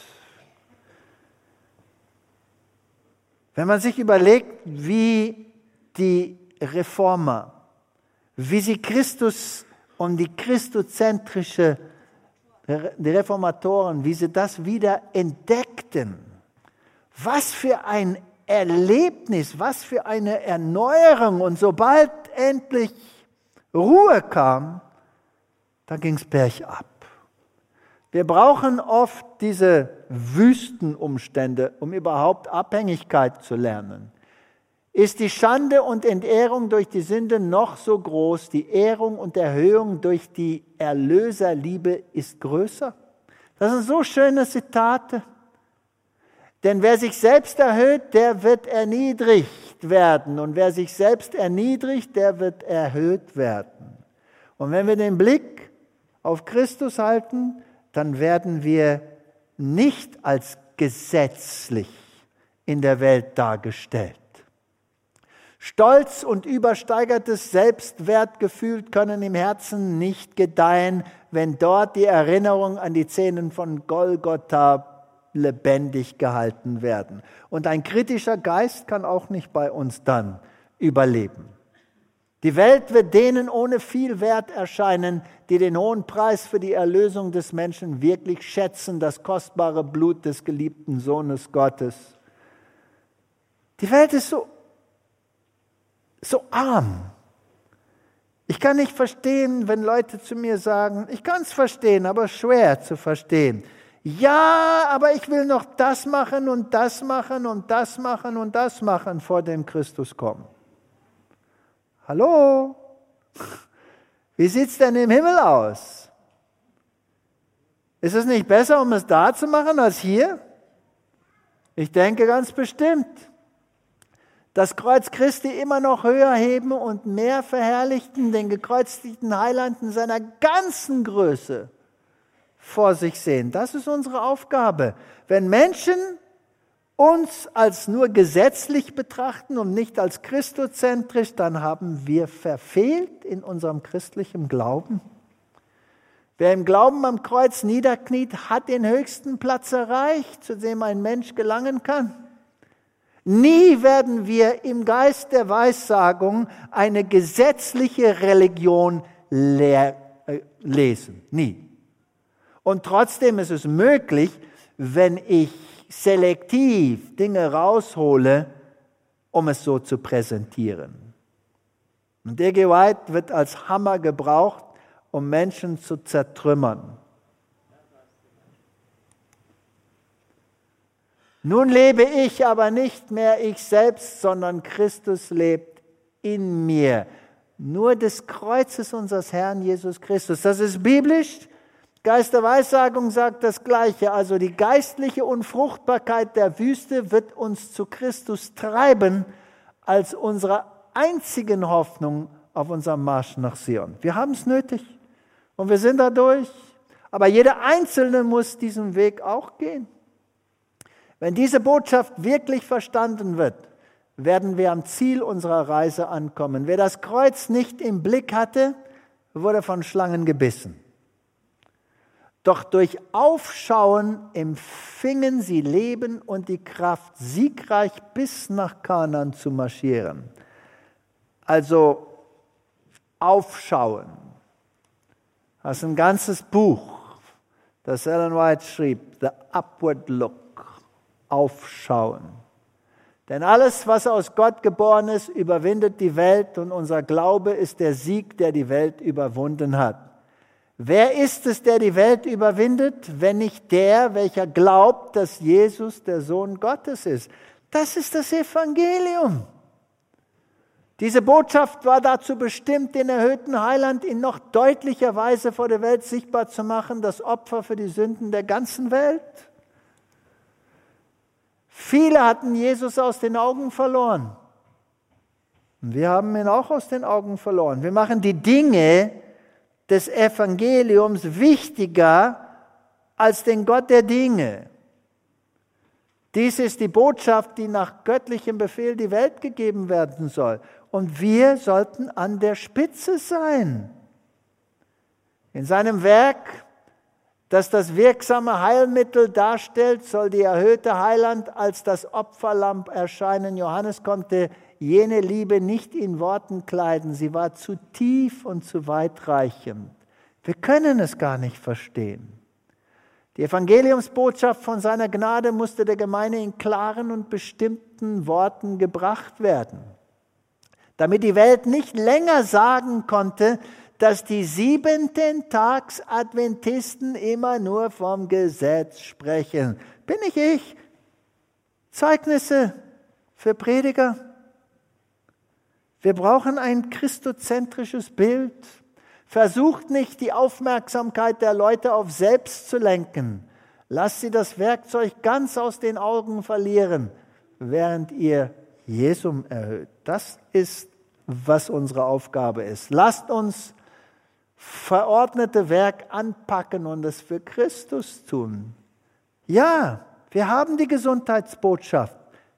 Wenn man sich überlegt, wie die Reformer, wie sie Christus und die christozentrische, die Reformatoren, wie sie das wieder entdeckten, was für ein Erlebnis, was für eine Erneuerung, und sobald endlich Ruhe kam, da ging es bergab. Wir brauchen oft diese Wüstenumstände, um überhaupt Abhängigkeit zu lernen. Ist die Schande und Entehrung durch die Sünde noch so groß, die Ehrung und Erhöhung durch die Erlöserliebe ist größer? Das sind so schöne Zitate. Denn wer sich selbst erhöht, der wird erniedrigt werden. Und wer sich selbst erniedrigt, der wird erhöht werden. Und wenn wir den Blick auf Christus halten, dann werden wir nicht als gesetzlich in der Welt dargestellt. Stolz und übersteigertes Selbstwertgefühl können im Herzen nicht gedeihen, wenn dort die Erinnerung an die Szenen von Golgotha lebendig gehalten werden. Und ein kritischer Geist kann auch nicht bei uns dann überleben. Die Welt wird denen ohne viel Wert erscheinen, die den hohen Preis für die Erlösung des Menschen wirklich schätzen, das kostbare Blut des geliebten Sohnes Gottes. Die Welt ist so arm. Ich kann nicht verstehen, wenn Leute zu mir sagen, ich kann es verstehen, aber schwer zu verstehen. Ja, aber ich will noch das machen und das machen und das machen und das machen, vor dem Christus kommt. Hallo? Wie sieht es denn im Himmel aus? Ist es nicht besser, um es da zu machen, als hier? Ich denke ganz bestimmt. Das Kreuz Christi immer noch höher heben und mehr verherrlichten, den gekreuzigten Heiland in seiner ganzen Größe vor sich sehen. Das ist unsere Aufgabe. Wenn Menschen uns als nur gesetzlich betrachten und nicht als christozentrisch, dann haben wir verfehlt in unserem christlichen Glauben. Wer im Glauben am Kreuz niederkniet, hat den höchsten Platz erreicht, zu dem ein Mensch gelangen kann. Nie werden wir im Geist der Weissagung eine gesetzliche Religion lesen. Nie. Und trotzdem ist es möglich, wenn ich selektiv Dinge raushole, um es so zu präsentieren. Und D.G. White wird als Hammer gebraucht, um Menschen zu zertrümmern. Nun lebe ich aber nicht mehr ich selbst, sondern Christus lebt in mir. Nur des Kreuzes unseres Herrn Jesus Christus. Das ist biblisch. Geist der Weissagung sagt das Gleiche. Also die geistliche Unfruchtbarkeit der Wüste wird uns zu Christus treiben, als unsere einzigen Hoffnung auf unserem Marsch nach Zion. Wir haben es nötig und wir sind dadurch. Aber jeder Einzelne muss diesen Weg auch gehen. Wenn diese Botschaft wirklich verstanden wird, werden wir am Ziel unserer Reise ankommen. Wer das Kreuz nicht im Blick hatte, wurde von Schlangen gebissen. Doch durch Aufschauen empfingen sie Leben und die Kraft, siegreich bis nach Kanaan zu marschieren. Also Aufschauen. Das ist ein ganzes Buch, das Ellen White schrieb, The Upward Look. Aufschauen. Denn alles, was aus Gott geboren ist, überwindet die Welt und unser Glaube ist der Sieg, der die Welt überwunden hat. Wer ist es, der die Welt überwindet, wenn nicht der, welcher glaubt, dass Jesus der Sohn Gottes ist? Das ist das Evangelium. Diese Botschaft war dazu bestimmt, den erhöhten Heiland in noch deutlicher Weise vor der Welt sichtbar zu machen, das Opfer für die Sünden der ganzen Welt. Viele hatten Jesus aus den Augen verloren. Und wir haben ihn auch aus den Augen verloren. Wir machen die Dinge des Evangeliums wichtiger als den Gott der Dinge. Dies ist die Botschaft, die nach göttlichem Befehl die Welt gegeben werden soll. Und wir sollten an der Spitze sein. In seinem Werk, das das wirksame Heilmittel darstellt, soll die erhöhte Heiland als das Opferlamm erscheinen. Johannes konnte jene Liebe nicht in Worten kleiden. Sie war zu tief und zu weitreichend. Wir können es gar nicht verstehen. Die Evangeliumsbotschaft von seiner Gnade musste der Gemeinde in klaren und bestimmten Worten gebracht werden, damit die Welt nicht länger sagen konnte, dass die Siebenten-Tags-Adventisten immer nur vom Gesetz sprechen. Bin nicht ich? Zeugnisse für Prediger? Wir brauchen ein christozentrisches Bild. Versucht nicht, die Aufmerksamkeit der Leute auf selbst zu lenken. Lasst sie das Werkzeug ganz aus den Augen verlieren, während ihr Jesum erhöht. Das ist, was unsere Aufgabe ist. Lasst uns verordnete Werk anpacken und es für Christus tun. Ja, wir haben die Gesundheitsbotschaft.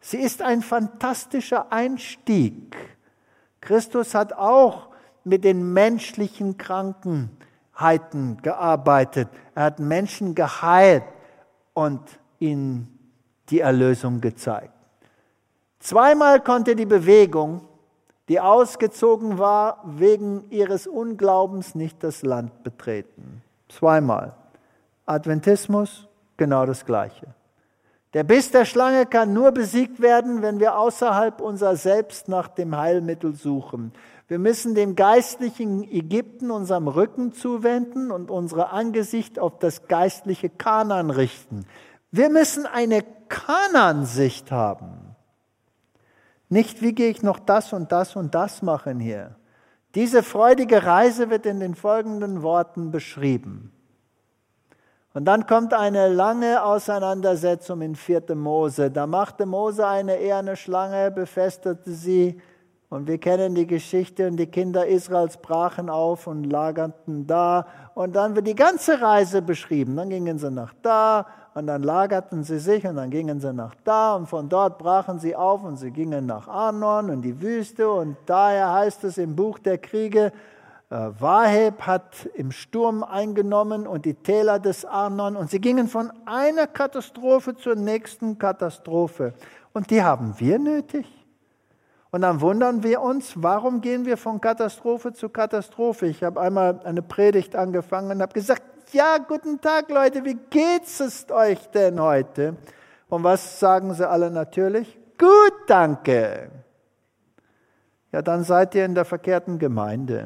Sie ist ein fantastischer Einstieg. Christus hat auch mit den menschlichen Krankheiten gearbeitet. Er hat Menschen geheilt und ihnen die Erlösung gezeigt. Zweimal konnte die Bewegung, die ausgezogen war, wegen ihres Unglaubens nicht das Land betreten. Zweimal. Adventismus, genau das Gleiche. Der Biss der Schlange kann nur besiegt werden, wenn wir außerhalb unser Selbst nach dem Heilmittel suchen. Wir müssen dem geistlichen Ägypten unserem Rücken zuwenden und unsere Angesicht auf das geistliche Kanaan richten. Wir müssen eine Kanaan-Sicht haben. Nicht, wie gehe ich noch das und das und das machen hier. Diese freudige Reise wird in den folgenden Worten beschrieben. Und dann kommt eine lange Auseinandersetzung in 4. Mose. Da machte Mose eine eherne Schlange, befestigte sie. Und wir kennen die Geschichte und die Kinder Israels brachen auf und lagerten da. Und dann wird die ganze Reise beschrieben. Dann gingen sie nach da und dann lagerten sie sich und dann gingen sie nach da. Und von dort brachen sie auf und sie gingen nach Arnon und die Wüste. Und daher heißt es im Buch der Kriege, Waheb hat im Sturm eingenommen und die Täler des Arnon und sie gingen von einer Katastrophe zur nächsten Katastrophe. Und die haben wir nötig. Und dann wundern wir uns, warum gehen wir von Katastrophe zu Katastrophe? Ich habe einmal eine Predigt angefangen und habe gesagt, ja, guten Tag Leute, wie geht's es euch denn heute? Und was sagen sie alle natürlich? Gut, danke. Ja, dann seid ihr in der verkehrten Gemeinde.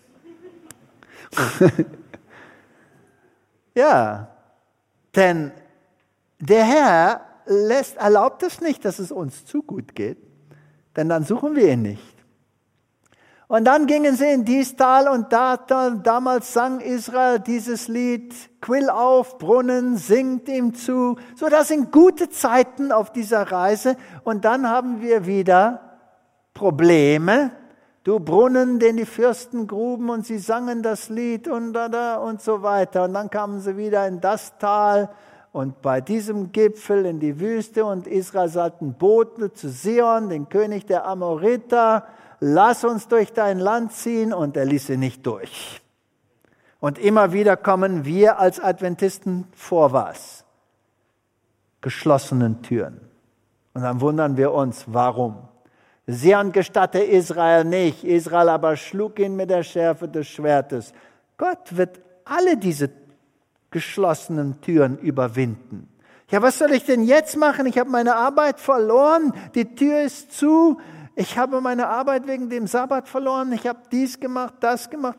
Ja, denn der Herr erlaubt es nicht, dass es uns zu gut geht, denn dann suchen wir ihn nicht. Und dann gingen sie in dies Tal und damals sang Israel dieses Lied, Quill auf, Brunnen, singt ihm zu. So, das sind gute Zeiten auf dieser Reise und dann haben wir wieder Probleme. Du Brunnen, den die Fürsten gruben und sie sangen das Lied und so weiter. Und dann kamen sie wieder in das Tal und bei diesem Gipfel in die Wüste und Israel sandten Boten zu Sihon, den König der Amoriter, lass uns durch dein Land ziehen und er ließ sie nicht durch. Und immer wieder kommen wir als Adventisten vor was? Geschlossenen Türen. Und dann wundern wir uns, warum? Sihon gestatte Israel nicht, Israel aber schlug ihn mit der Schärfe des Schwertes. Gott wird alle diese geschlossenen Türen überwinden. Ja, was soll ich denn jetzt machen? Ich habe meine Arbeit verloren, die Tür ist zu, ich habe meine Arbeit wegen dem Sabbat verloren, ich habe dies gemacht, das gemacht.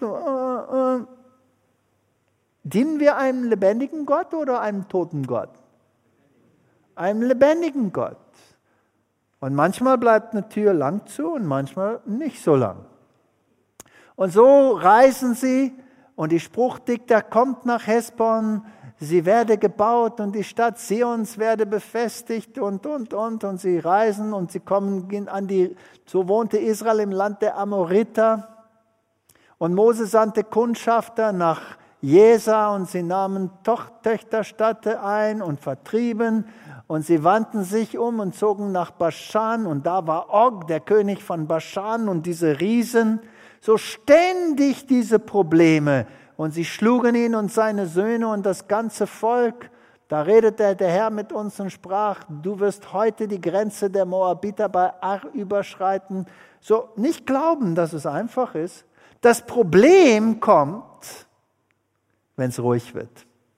Dienen wir einem lebendigen Gott oder einem toten Gott? Einem lebendigen Gott. Und manchmal bleibt eine Tür lang zu und manchmal nicht so lang. Und so reisen sie und die Spruchdichter kommt nach Hesbon, sie werde gebaut und die Stadt Sions werde befestigt und sie reisen und sie kommen so wohnte Israel im Land der Amoriter und Mose sandte Kundschafter nach Jesa und sie nahmen Töchterstädte ein und vertrieben und sie wandten sich um und zogen nach Baschan und da war Og, der König von Baschan und diese Riesen, so ständig diese Probleme und sie schlugen ihn und seine Söhne und das ganze Volk. Da redete der Herr mit uns und sprach, du wirst heute die Grenze der Moabiter bei Ar überschreiten. So, nicht glauben, dass es einfach ist. Das Problem kommt, wenn es ruhig wird.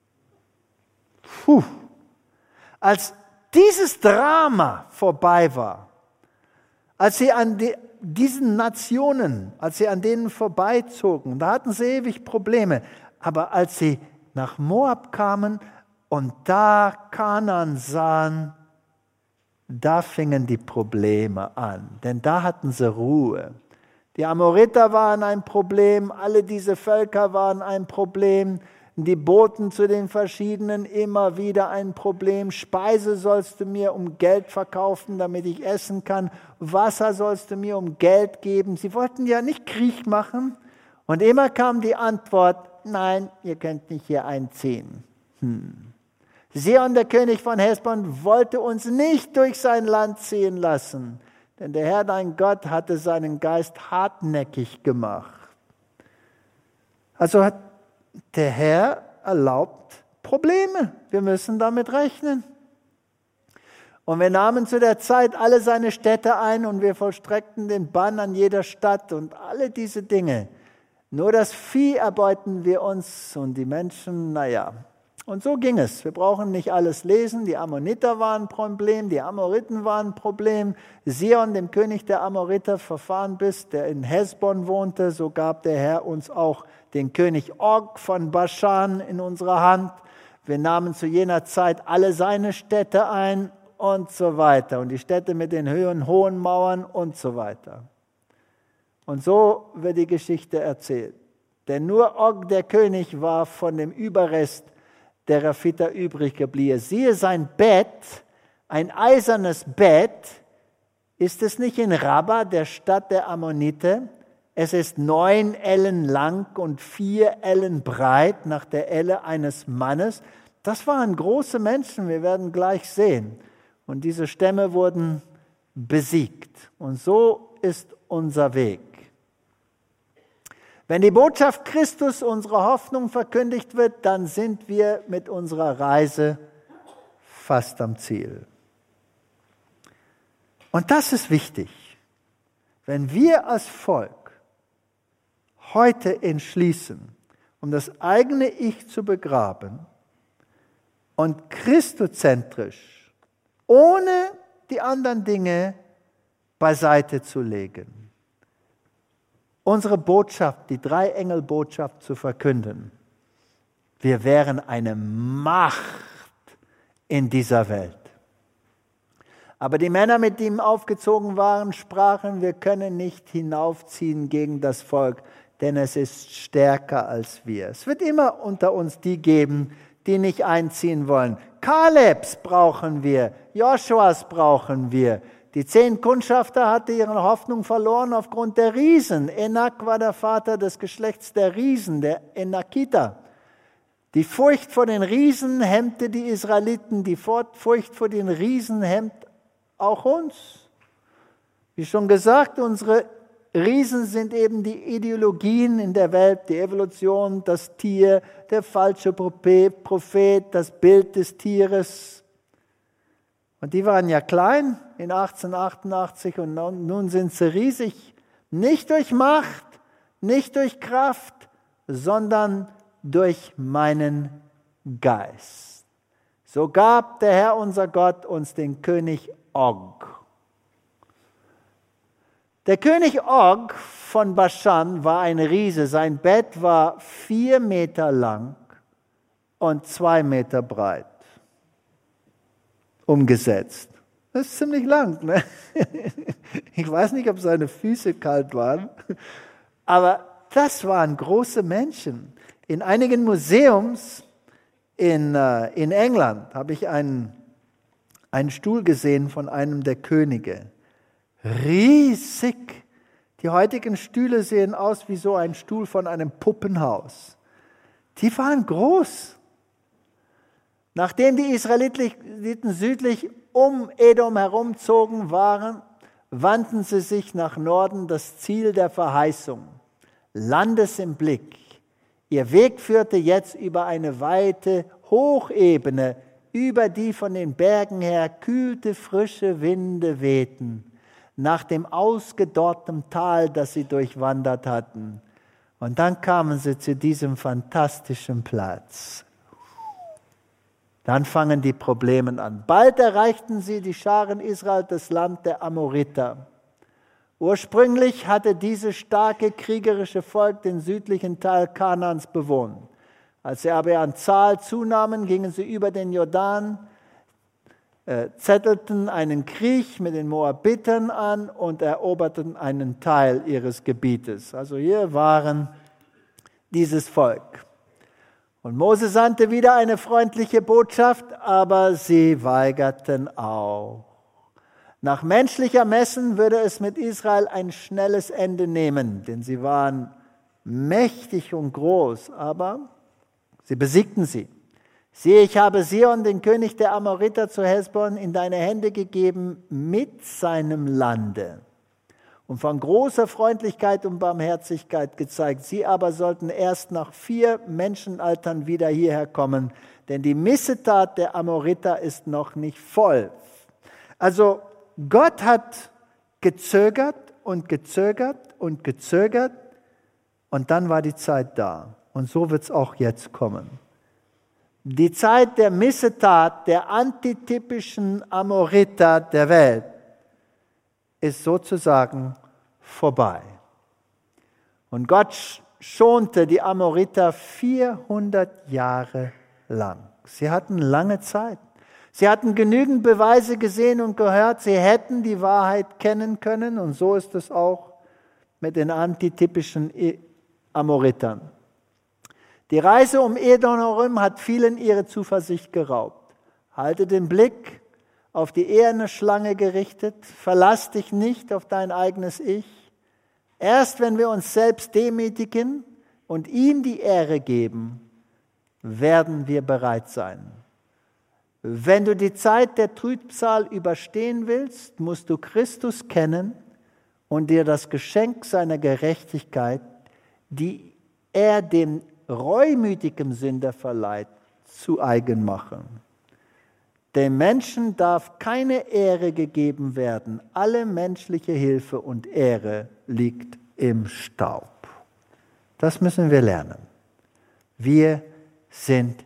Als dieses Drama vorbei war, als sie an diesen Nationen, als sie an denen vorbeizogen, da hatten sie ewig Probleme. Aber als sie nach Moab kamen und da Kanaan sahen, da fingen die Probleme an, denn da hatten sie Ruhe. Die Amoriter waren ein Problem, alle diese Völker waren ein Problem, die Boten zu den verschiedenen immer wieder ein Problem. Speise sollst du mir um Geld verkaufen, damit ich essen kann. Wasser sollst du mir um Geld geben. Sie wollten ja nicht Krieg machen. Und immer kam die Antwort, nein, ihr könnt nicht hier einziehen. Sihon, der König von Hesbon, wollte uns nicht durch sein Land ziehen lassen, denn der Herr, dein Gott, hatte seinen Geist hartnäckig gemacht. Also hat der Herr erlaubt Probleme. Wir müssen damit rechnen. Und wir nahmen zu der Zeit alle seine Städte ein und wir vollstreckten den Bann an jeder Stadt und alle diese Dinge. Nur das Vieh erbeuten wir uns und die Menschen, naja. Und so ging es. Wir brauchen nicht alles lesen. Die Ammoniter waren ein Problem, die Amoriten waren ein Problem. Sihon, dem König der Amoriter, verfahren bist, der in Hesbon wohnte, so gab der Herr uns auch den König Og von Baschan in unsere Hand. Wir nahmen zu jener Zeit alle seine Städte ein und so weiter. Und die Städte mit den hohen Mauern und so weiter. Und so wird die Geschichte erzählt. Denn nur Og, der König, war von dem Überrest der Rephiter übrig geblieben. Siehe sein Bett, ein eisernes Bett, ist es nicht in Rabba, der Stadt der Ammoniter? Es ist 9 Ellen lang und 4 Ellen breit, nach der Elle eines Mannes. Das waren große Menschen, wir werden gleich sehen. Und diese Stämme wurden besiegt. Und so ist unser Weg. Wenn die Botschaft Christus, unsere Hoffnung, verkündigt wird, dann sind wir mit unserer Reise fast am Ziel. Und das ist wichtig. Wenn wir als Volk heute entschließen, um das eigene Ich zu begraben und christozentrisch, ohne die anderen Dinge beiseite zu legen, unsere Botschaft, die 3-Engel-Botschaft zu verkünden. Wir wären eine Macht in dieser Welt. Aber die Männer, mit denen aufgezogen waren, sprachen, wir können nicht hinaufziehen gegen das Volk, denn es ist stärker als wir. Es wird immer unter uns die geben, die nicht einziehen wollen. Kalebs brauchen wir, Joshuas brauchen wir. Die 10 Kundschafter hatten ihre Hoffnung verloren aufgrund der Riesen. Enak war der Vater des Geschlechts der Riesen, der Enakiter. Die Furcht vor den Riesen hemmte die Israeliten, die Furcht vor den Riesen hemmt auch uns. Wie schon gesagt, unsere Riesen sind eben die Ideologien in der Welt, die Evolution, das Tier, der falsche Prophet, das Bild des Tieres. Und die waren ja klein in 1888 und nun sind sie riesig. Nicht durch Macht, nicht durch Kraft, sondern durch meinen Geist. So gab der Herr unser Gott uns den König Og. Der König Og von Baschan war ein Riese. Sein Bett war 4 Meter lang und 2 Meter breit. Umgesetzt. Das ist ziemlich lang, ne? Ich weiß nicht, ob seine Füße kalt waren, aber das waren große Menschen. In einigen Museums in England habe ich einen Stuhl gesehen von einem der Könige. Riesig. Die heutigen Stühle sehen aus wie so ein Stuhl von einem Puppenhaus. Die waren groß. Nachdem die Israeliten südlich um Edom herumzogen waren, wandten sie sich nach Norden, das Ziel der Verheißung. Landes im Blick. Ihr Weg führte jetzt über eine weite Hochebene, über die von den Bergen her kühlte, frische Winde wehten, nach dem ausgedorrten Tal, das sie durchwandert hatten. Und dann kamen sie zu diesem fantastischen Platz. Dann fangen die Probleme an. Bald erreichten sie die Scharen Israel, das Land der Amoriter. Ursprünglich hatte dieses starke kriegerische Volk den südlichen Teil Kanaans bewohnt. Als sie aber an Zahl zunahmen, gingen sie über den Jordan, zettelten einen Krieg mit den Moabitern an und eroberten einen Teil ihres Gebietes. Also hier waren dieses Volk. Und Mose sandte wieder eine freundliche Botschaft, aber sie weigerten auch. Nach menschlicher Messen würde es mit Israel ein schnelles Ende nehmen, denn sie waren mächtig und groß, aber sie besiegten sie. Siehe, ich habe Sihon, den König der Amoriter, zu Hesbon in deine Hände gegeben mit seinem Lande und von großer Freundlichkeit und Barmherzigkeit gezeigt. Sie aber sollten erst nach 4 Menschenaltern wieder hierher kommen, denn die Missetat der Amoriter ist noch nicht voll. Also Gott hat gezögert und gezögert und gezögert und dann war die Zeit da. Und so wird es auch jetzt kommen. Die Zeit der Missetat, der antitypischen Amoriter der Welt, ist sozusagen vorbei. Und Gott schonte die Amoriter 400 Jahre lang. Sie hatten lange Zeit. Sie hatten genügend Beweise gesehen und gehört. Sie hätten die Wahrheit kennen können. Und so ist es auch mit den antitypischen Amoritern. Die Reise um Edom herum hat vielen ihre Zuversicht geraubt. Halte den Blick auf die eherne Schlange gerichtet. Verlass dich nicht auf dein eigenes Ich. Erst wenn wir uns selbst demütigen und ihm die Ehre geben, werden wir bereit sein. Wenn du die Zeit der Trübsal überstehen willst, musst du Christus kennen und dir das Geschenk seiner Gerechtigkeit, die er dem reumütigen Sünder verleiht, zu eigen machen. Dem Menschen darf keine Ehre gegeben werden. Alle menschliche Hilfe und Ehre liegt im Staub. Das müssen wir lernen. Wir sind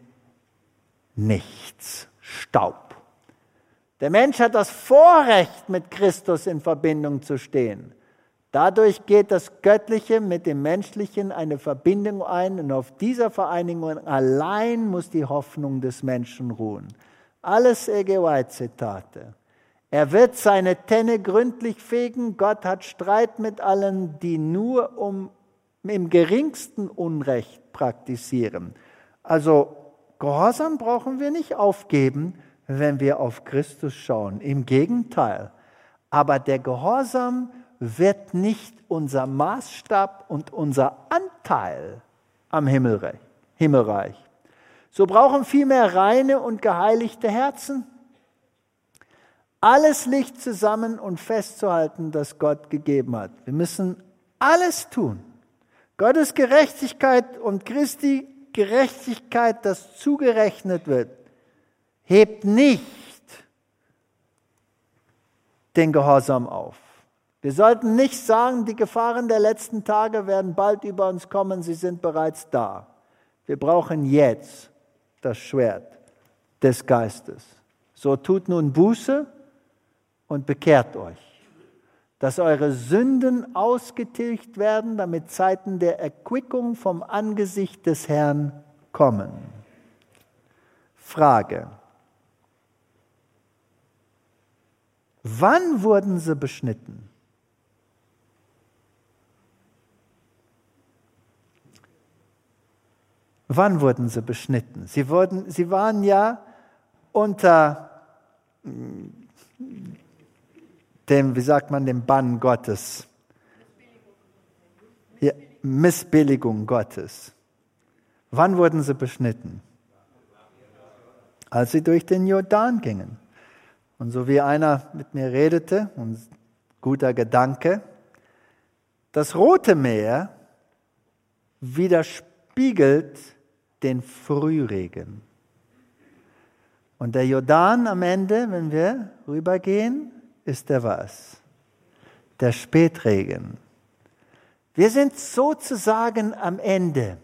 nichts. Staub. Der Mensch hat das Vorrecht, mit Christus in Verbindung zu stehen. Dadurch geht das Göttliche mit dem Menschlichen eine Verbindung ein und auf dieser Vereinigung allein muss die Hoffnung des Menschen ruhen. Alles Ege White-Zitate. Er wird seine Tenne gründlich fegen. Gott hat Streit mit allen, die nur im geringsten Unrecht praktizieren. Also Gehorsam brauchen wir nicht aufgeben, wenn wir auf Christus schauen. Im Gegenteil. Aber der Gehorsam wird nicht unser Maßstab und unser Anteil am Himmelreich. So brauchen vielmehr reine und geheiligte Herzen. Alles Licht zusammen und festzuhalten, das Gott gegeben hat. Wir müssen alles tun. Gottes Gerechtigkeit und Christi Gerechtigkeit, das zugerechnet wird, hebt nicht den Gehorsam auf. Wir sollten nicht sagen, die Gefahren der letzten Tage werden bald über uns kommen, sie sind bereits da. Wir brauchen jetzt das Schwert des Geistes. So tut nun Buße und bekehrt euch, dass eure Sünden ausgetilgt werden, damit Zeiten der Erquickung vom Angesicht des Herrn kommen. Frage: Wann wurden sie beschnitten? Wann wurden sie beschnitten? Sie waren ja unter dem, wie sagt man, dem Bann Gottes. Ja, Missbilligung Gottes. Wann wurden sie beschnitten? Als sie durch den Jordan gingen. Und so wie einer mit mir redete, ein guter Gedanke, das Rote Meer widerspiegelt den Frühregen. Und der Jordan am Ende, wenn wir rübergehen, ist der was? Der Spätregen. Wir sind sozusagen am Ende.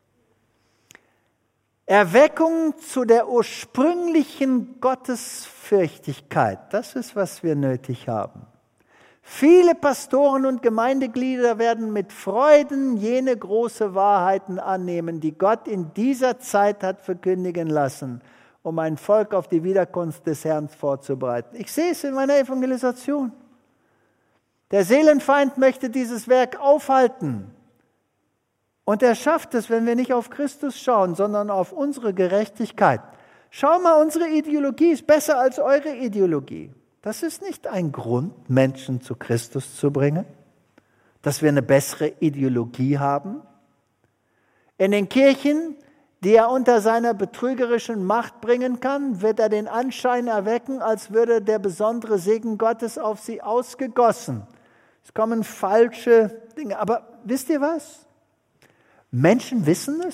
Erweckung zu der ursprünglichen Gottesfürchtigkeit, das ist, was wir nötig haben. Viele Pastoren und Gemeindeglieder werden mit Freuden jene große Wahrheiten annehmen, die Gott in dieser Zeit hat verkündigen lassen, um ein Volk auf die Wiederkunft des Herrn vorzubereiten. Ich sehe es in meiner Evangelisation. Der Seelenfeind möchte dieses Werk aufhalten. Und er schafft es, wenn wir nicht auf Christus schauen, sondern auf unsere Gerechtigkeit. Schau mal, unsere Ideologie ist besser als eure Ideologie. Das ist nicht ein Grund, Menschen zu Christus zu bringen, dass wir eine bessere Ideologie haben. In den Kirchen die er unter seiner betrügerischen Macht bringen kann, wird er den Anschein erwecken, als würde der besondere Segen Gottes auf sie ausgegossen. Es kommen falsche Dinge. Aber wisst ihr was? Menschen wissen es.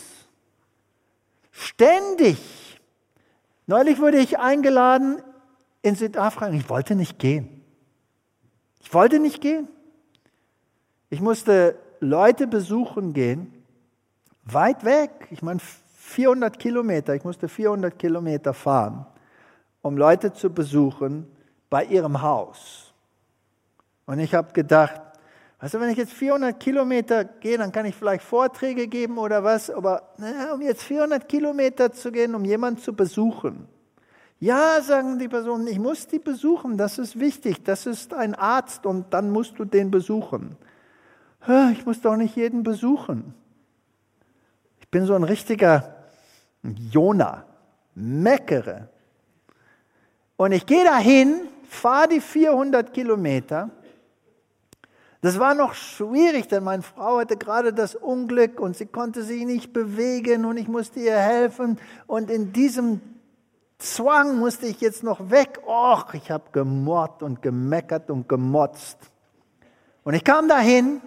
Ständig. Neulich wurde ich eingeladen in Südafrika. Ich wollte nicht gehen. Ich wollte nicht gehen. Ich musste Leute besuchen gehen, weit weg. Ich meine 400 Kilometer. Ich musste 400 Kilometer fahren, um Leute zu besuchen bei ihrem Haus. Und ich habe gedacht, weißt du, wenn ich jetzt 400 Kilometer gehe, dann kann ich vielleicht Vorträge geben oder was, aber um jetzt 400 Kilometer zu gehen, um jemanden zu besuchen. Ja, sagen die Personen, ich muss die besuchen, das ist wichtig, das ist ein Arzt und dann musst du den besuchen. Ich muss doch nicht jeden besuchen. Ich bin so ein richtiger Jona, meckere. Und ich gehe dahin, fahre die 400 Kilometer. Das war noch schwierig, denn meine Frau hatte gerade das Unglück und sie konnte sich nicht bewegen und ich musste ihr helfen. Und in diesem Zwang musste ich jetzt noch weg. Och, ich habe gemurrt und gemeckert und gemotzt. Und ich kam dahin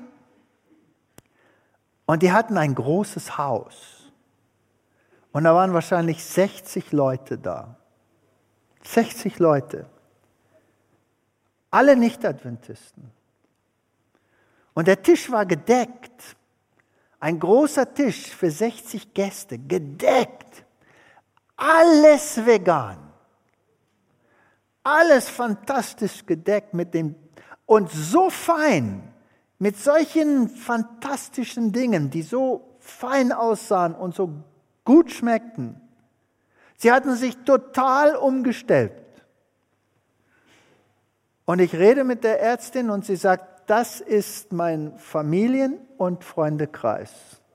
und die hatten ein großes Haus. Und da waren wahrscheinlich 60 Leute da. 60 Leute. Alle Nicht-Adventisten. Und der Tisch war gedeckt. Ein großer Tisch für 60 Gäste, gedeckt. Alles vegan. Alles fantastisch gedeckt mit dem, und so fein, mit solchen fantastischen Dingen, die so fein aussahen und so gut schmeckten. Sie hatten sich total umgestellt. Und ich rede mit der Ärztin und sie sagt, das ist mein Familien- und Freundekreis.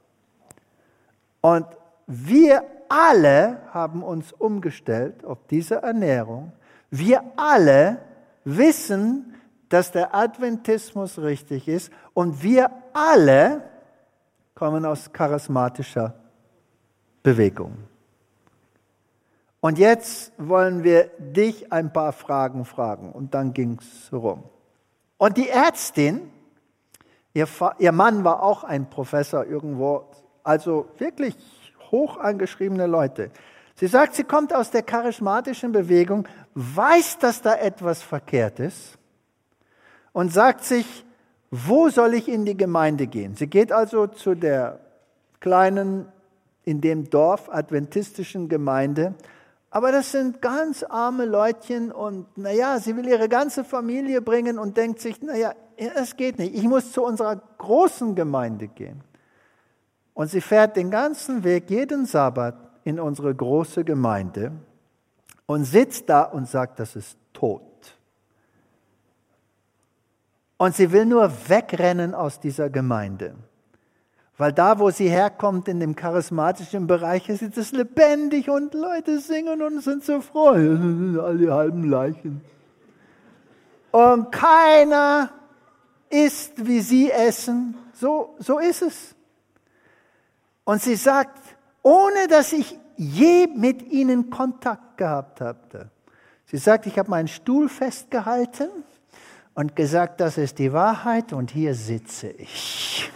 Und wir alle haben uns umgestellt auf diese Ernährung. Wir alle wissen, dass der Adventismus richtig ist. Und wir alle kommen aus charismatischer Bewegung. Und jetzt wollen wir dich ein paar Fragen fragen. Und dann ging es rum. Und die Ärztin, ihr Mann war auch ein Professor irgendwo, also wirklich hoch angeschriebene Leute. Sie sagt, sie kommt aus der charismatischen Bewegung, weiß, dass da etwas verkehrt ist und sagt sich, wo soll ich in die Gemeinde gehen? Sie geht also zu der kleinen, in dem Dorf, adventistischen Gemeinde, aber das sind ganz arme Leutchen und sie will ihre ganze Familie bringen und denkt sich, es geht nicht, ich muss zu unserer großen Gemeinde gehen. Und sie fährt den ganzen Weg, jeden Sabbat, in unsere große Gemeinde und sitzt da und sagt, das ist tot. Und sie will nur wegrennen aus dieser Gemeinde. Weil da, wo sie herkommt, in dem charismatischen Bereich, ist es lebendig und Leute singen und sind so froh. Das sind all die halben Leichen. Und keiner isst, wie sie essen. So ist es. Und sie sagt, ohne dass ich je mit ihnen Kontakt gehabt habe. Sie sagt, ich habe meinen Stuhl festgehalten und gesagt, das ist die Wahrheit und hier sitze ich.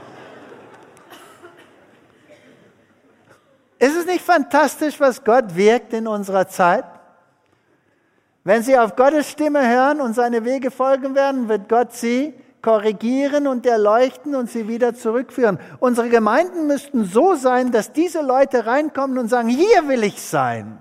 Ist es nicht fantastisch, was Gott wirkt in unserer Zeit? Wenn Sie auf Gottes Stimme hören und seine Wege folgen werden, wird Gott Sie korrigieren und erleuchten und Sie wieder zurückführen. Unsere Gemeinden müssten so sein, dass diese Leute reinkommen und sagen, hier will ich sein.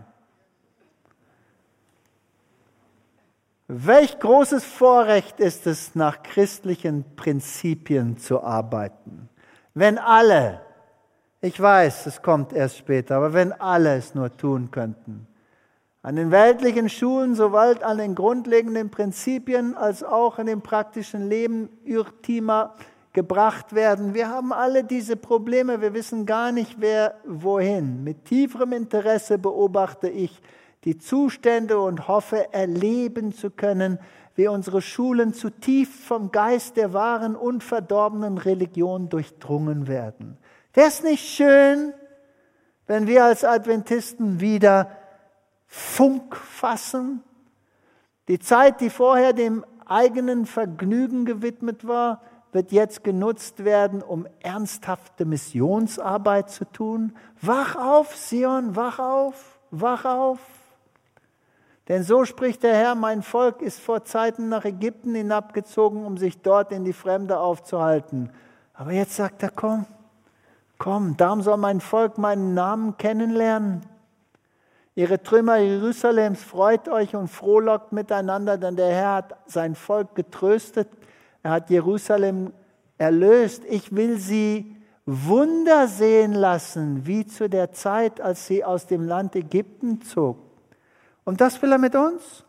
Welch großes Vorrecht ist es, nach christlichen Prinzipien zu arbeiten. Wenn alle, ich weiß, es kommt erst später, aber wenn alle es nur tun könnten. An den weltlichen Schulen, sowohl an den grundlegenden Prinzipien als auch in dem praktischen Leben Irrtümer gebracht werden. Wir haben alle diese Probleme, wir wissen gar nicht, wer wohin. Mit tieferem Interesse beobachte ich die Zustände und hoffe, erleben zu können, wie unsere Schulen zutiefst vom Geist der wahren, unverdorbenen Religion durchdrungen werden. Wäre es nicht schön, wenn wir als Adventisten wieder Funk fassen? Die Zeit, die vorher dem eigenen Vergnügen gewidmet war, wird jetzt genutzt werden, um ernsthafte Missionsarbeit zu tun. Wach auf, Sion, wach auf, wach auf. Denn so spricht der Herr, mein Volk ist vor Zeiten nach Ägypten hinabgezogen, um sich dort in die Fremde aufzuhalten. Aber jetzt sagt er, komm, darum soll mein Volk meinen Namen kennenlernen. Ihre Trümmer Jerusalems, freut euch und frohlockt miteinander, denn der Herr hat sein Volk getröstet. Er hat Jerusalem erlöst. Ich will sie Wunder sehen lassen, wie zu der Zeit, als sie aus dem Land Ägypten zog. Und das will er mit uns.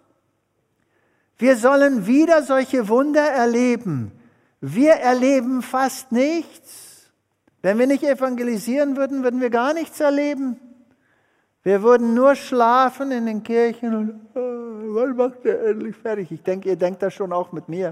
Wir sollen wieder solche Wunder erleben. Wir erleben fast nichts. Wenn wir nicht evangelisieren würden, würden wir gar nichts erleben. Wir würden nur schlafen in den Kirchen und wann macht er endlich fertig? Ich denke, ihr denkt das schon auch mit mir.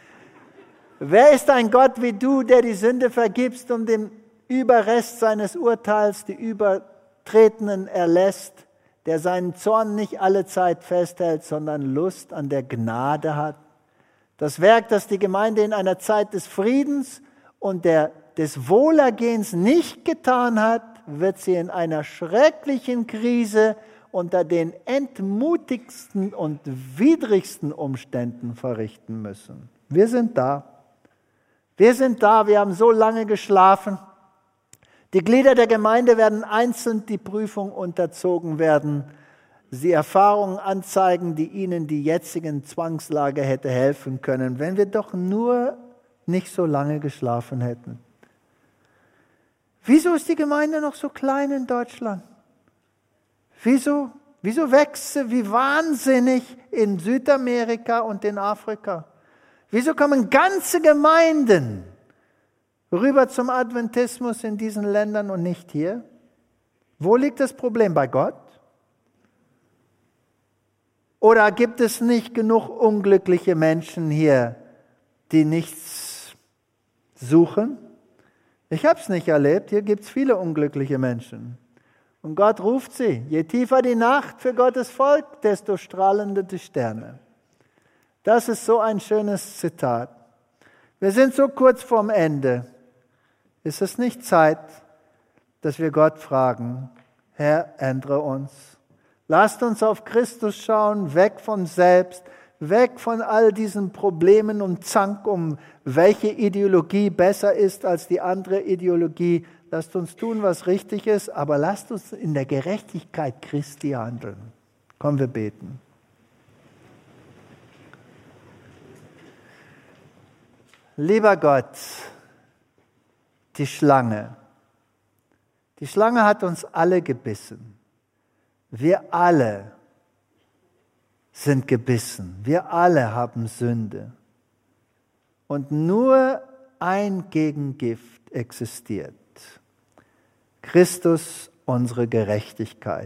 Wer ist ein Gott wie du, der die Sünde vergibst und dem Überrest seines Urteils die Übertretenden erlässt, der seinen Zorn nicht alle Zeit festhält, sondern Lust an der Gnade hat? Das Werk, das die Gemeinde in einer Zeit des Friedens und des Wohlergehens nicht getan hat, wird sie in einer schrecklichen Krise unter den entmutigsten und widrigsten Umständen verrichten müssen. Wir sind da. Wir sind da, wir haben so lange geschlafen. Die Glieder der Gemeinde werden einzeln die Prüfung unterzogen werden. Sie Erfahrungen anzeigen, die ihnen die jetzigen Zwangslage hätte helfen können, wenn wir doch nur nicht so lange geschlafen hätten. Wieso ist die Gemeinde noch so klein in Deutschland? Wieso wächst sie wie wahnsinnig in Südamerika und in Afrika? Wieso kommen ganze Gemeinden rüber zum Adventismus in diesen Ländern und nicht hier? Wo liegt das Problem? Bei Gott? Oder gibt es nicht genug unglückliche Menschen hier, die nichts suchen? Ich habe es nicht erlebt, hier gibt es viele unglückliche Menschen. Und Gott ruft sie. Je tiefer die Nacht für Gottes Volk, desto strahlender die Sterne. Das ist so ein schönes Zitat. Wir sind so kurz vorm Ende. Ist es nicht Zeit, dass wir Gott fragen, Herr, ändere uns. Lasst uns auf Christus schauen, weg von selbst, weg von all diesen Problemen und Zank um welche Ideologie besser ist als die andere Ideologie. Lasst uns tun, was richtig ist, aber lasst uns in der Gerechtigkeit Christi handeln. Kommen wir beten. Lieber Gott, die Schlange hat uns alle gebissen. Wir alle sind gebissen. Wir alle haben Sünde. Und nur ein Gegengift existiert. Christus, unsere Gerechtigkeit.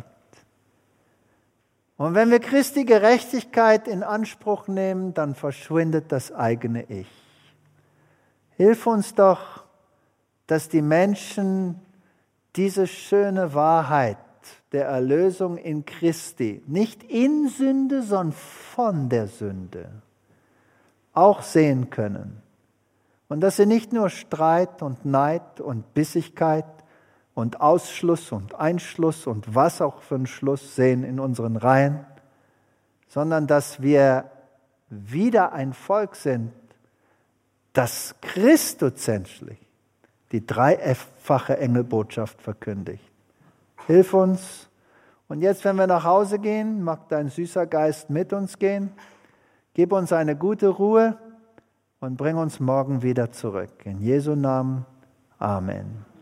Und wenn wir Christi Gerechtigkeit in Anspruch nehmen, dann verschwindet das eigene Ich. Hilf uns doch, dass die Menschen diese schöne Wahrheit der Erlösung in Christi, nicht in Sünde, sondern von der Sünde, auch sehen können. Und dass sie nicht nur Streit und Neid und Bissigkeit und Ausschluss und Einschluss und was auch für einen Schluss sehen in unseren Reihen, sondern dass wir wieder ein Volk sind, das christozentrisch die dreifache Engelbotschaft verkündigt. Hilf uns. Und jetzt, wenn wir nach Hause gehen, mag dein süßer Geist mit uns gehen. Gib uns eine gute Ruhe und bring uns morgen wieder zurück. In Jesu Namen. Amen.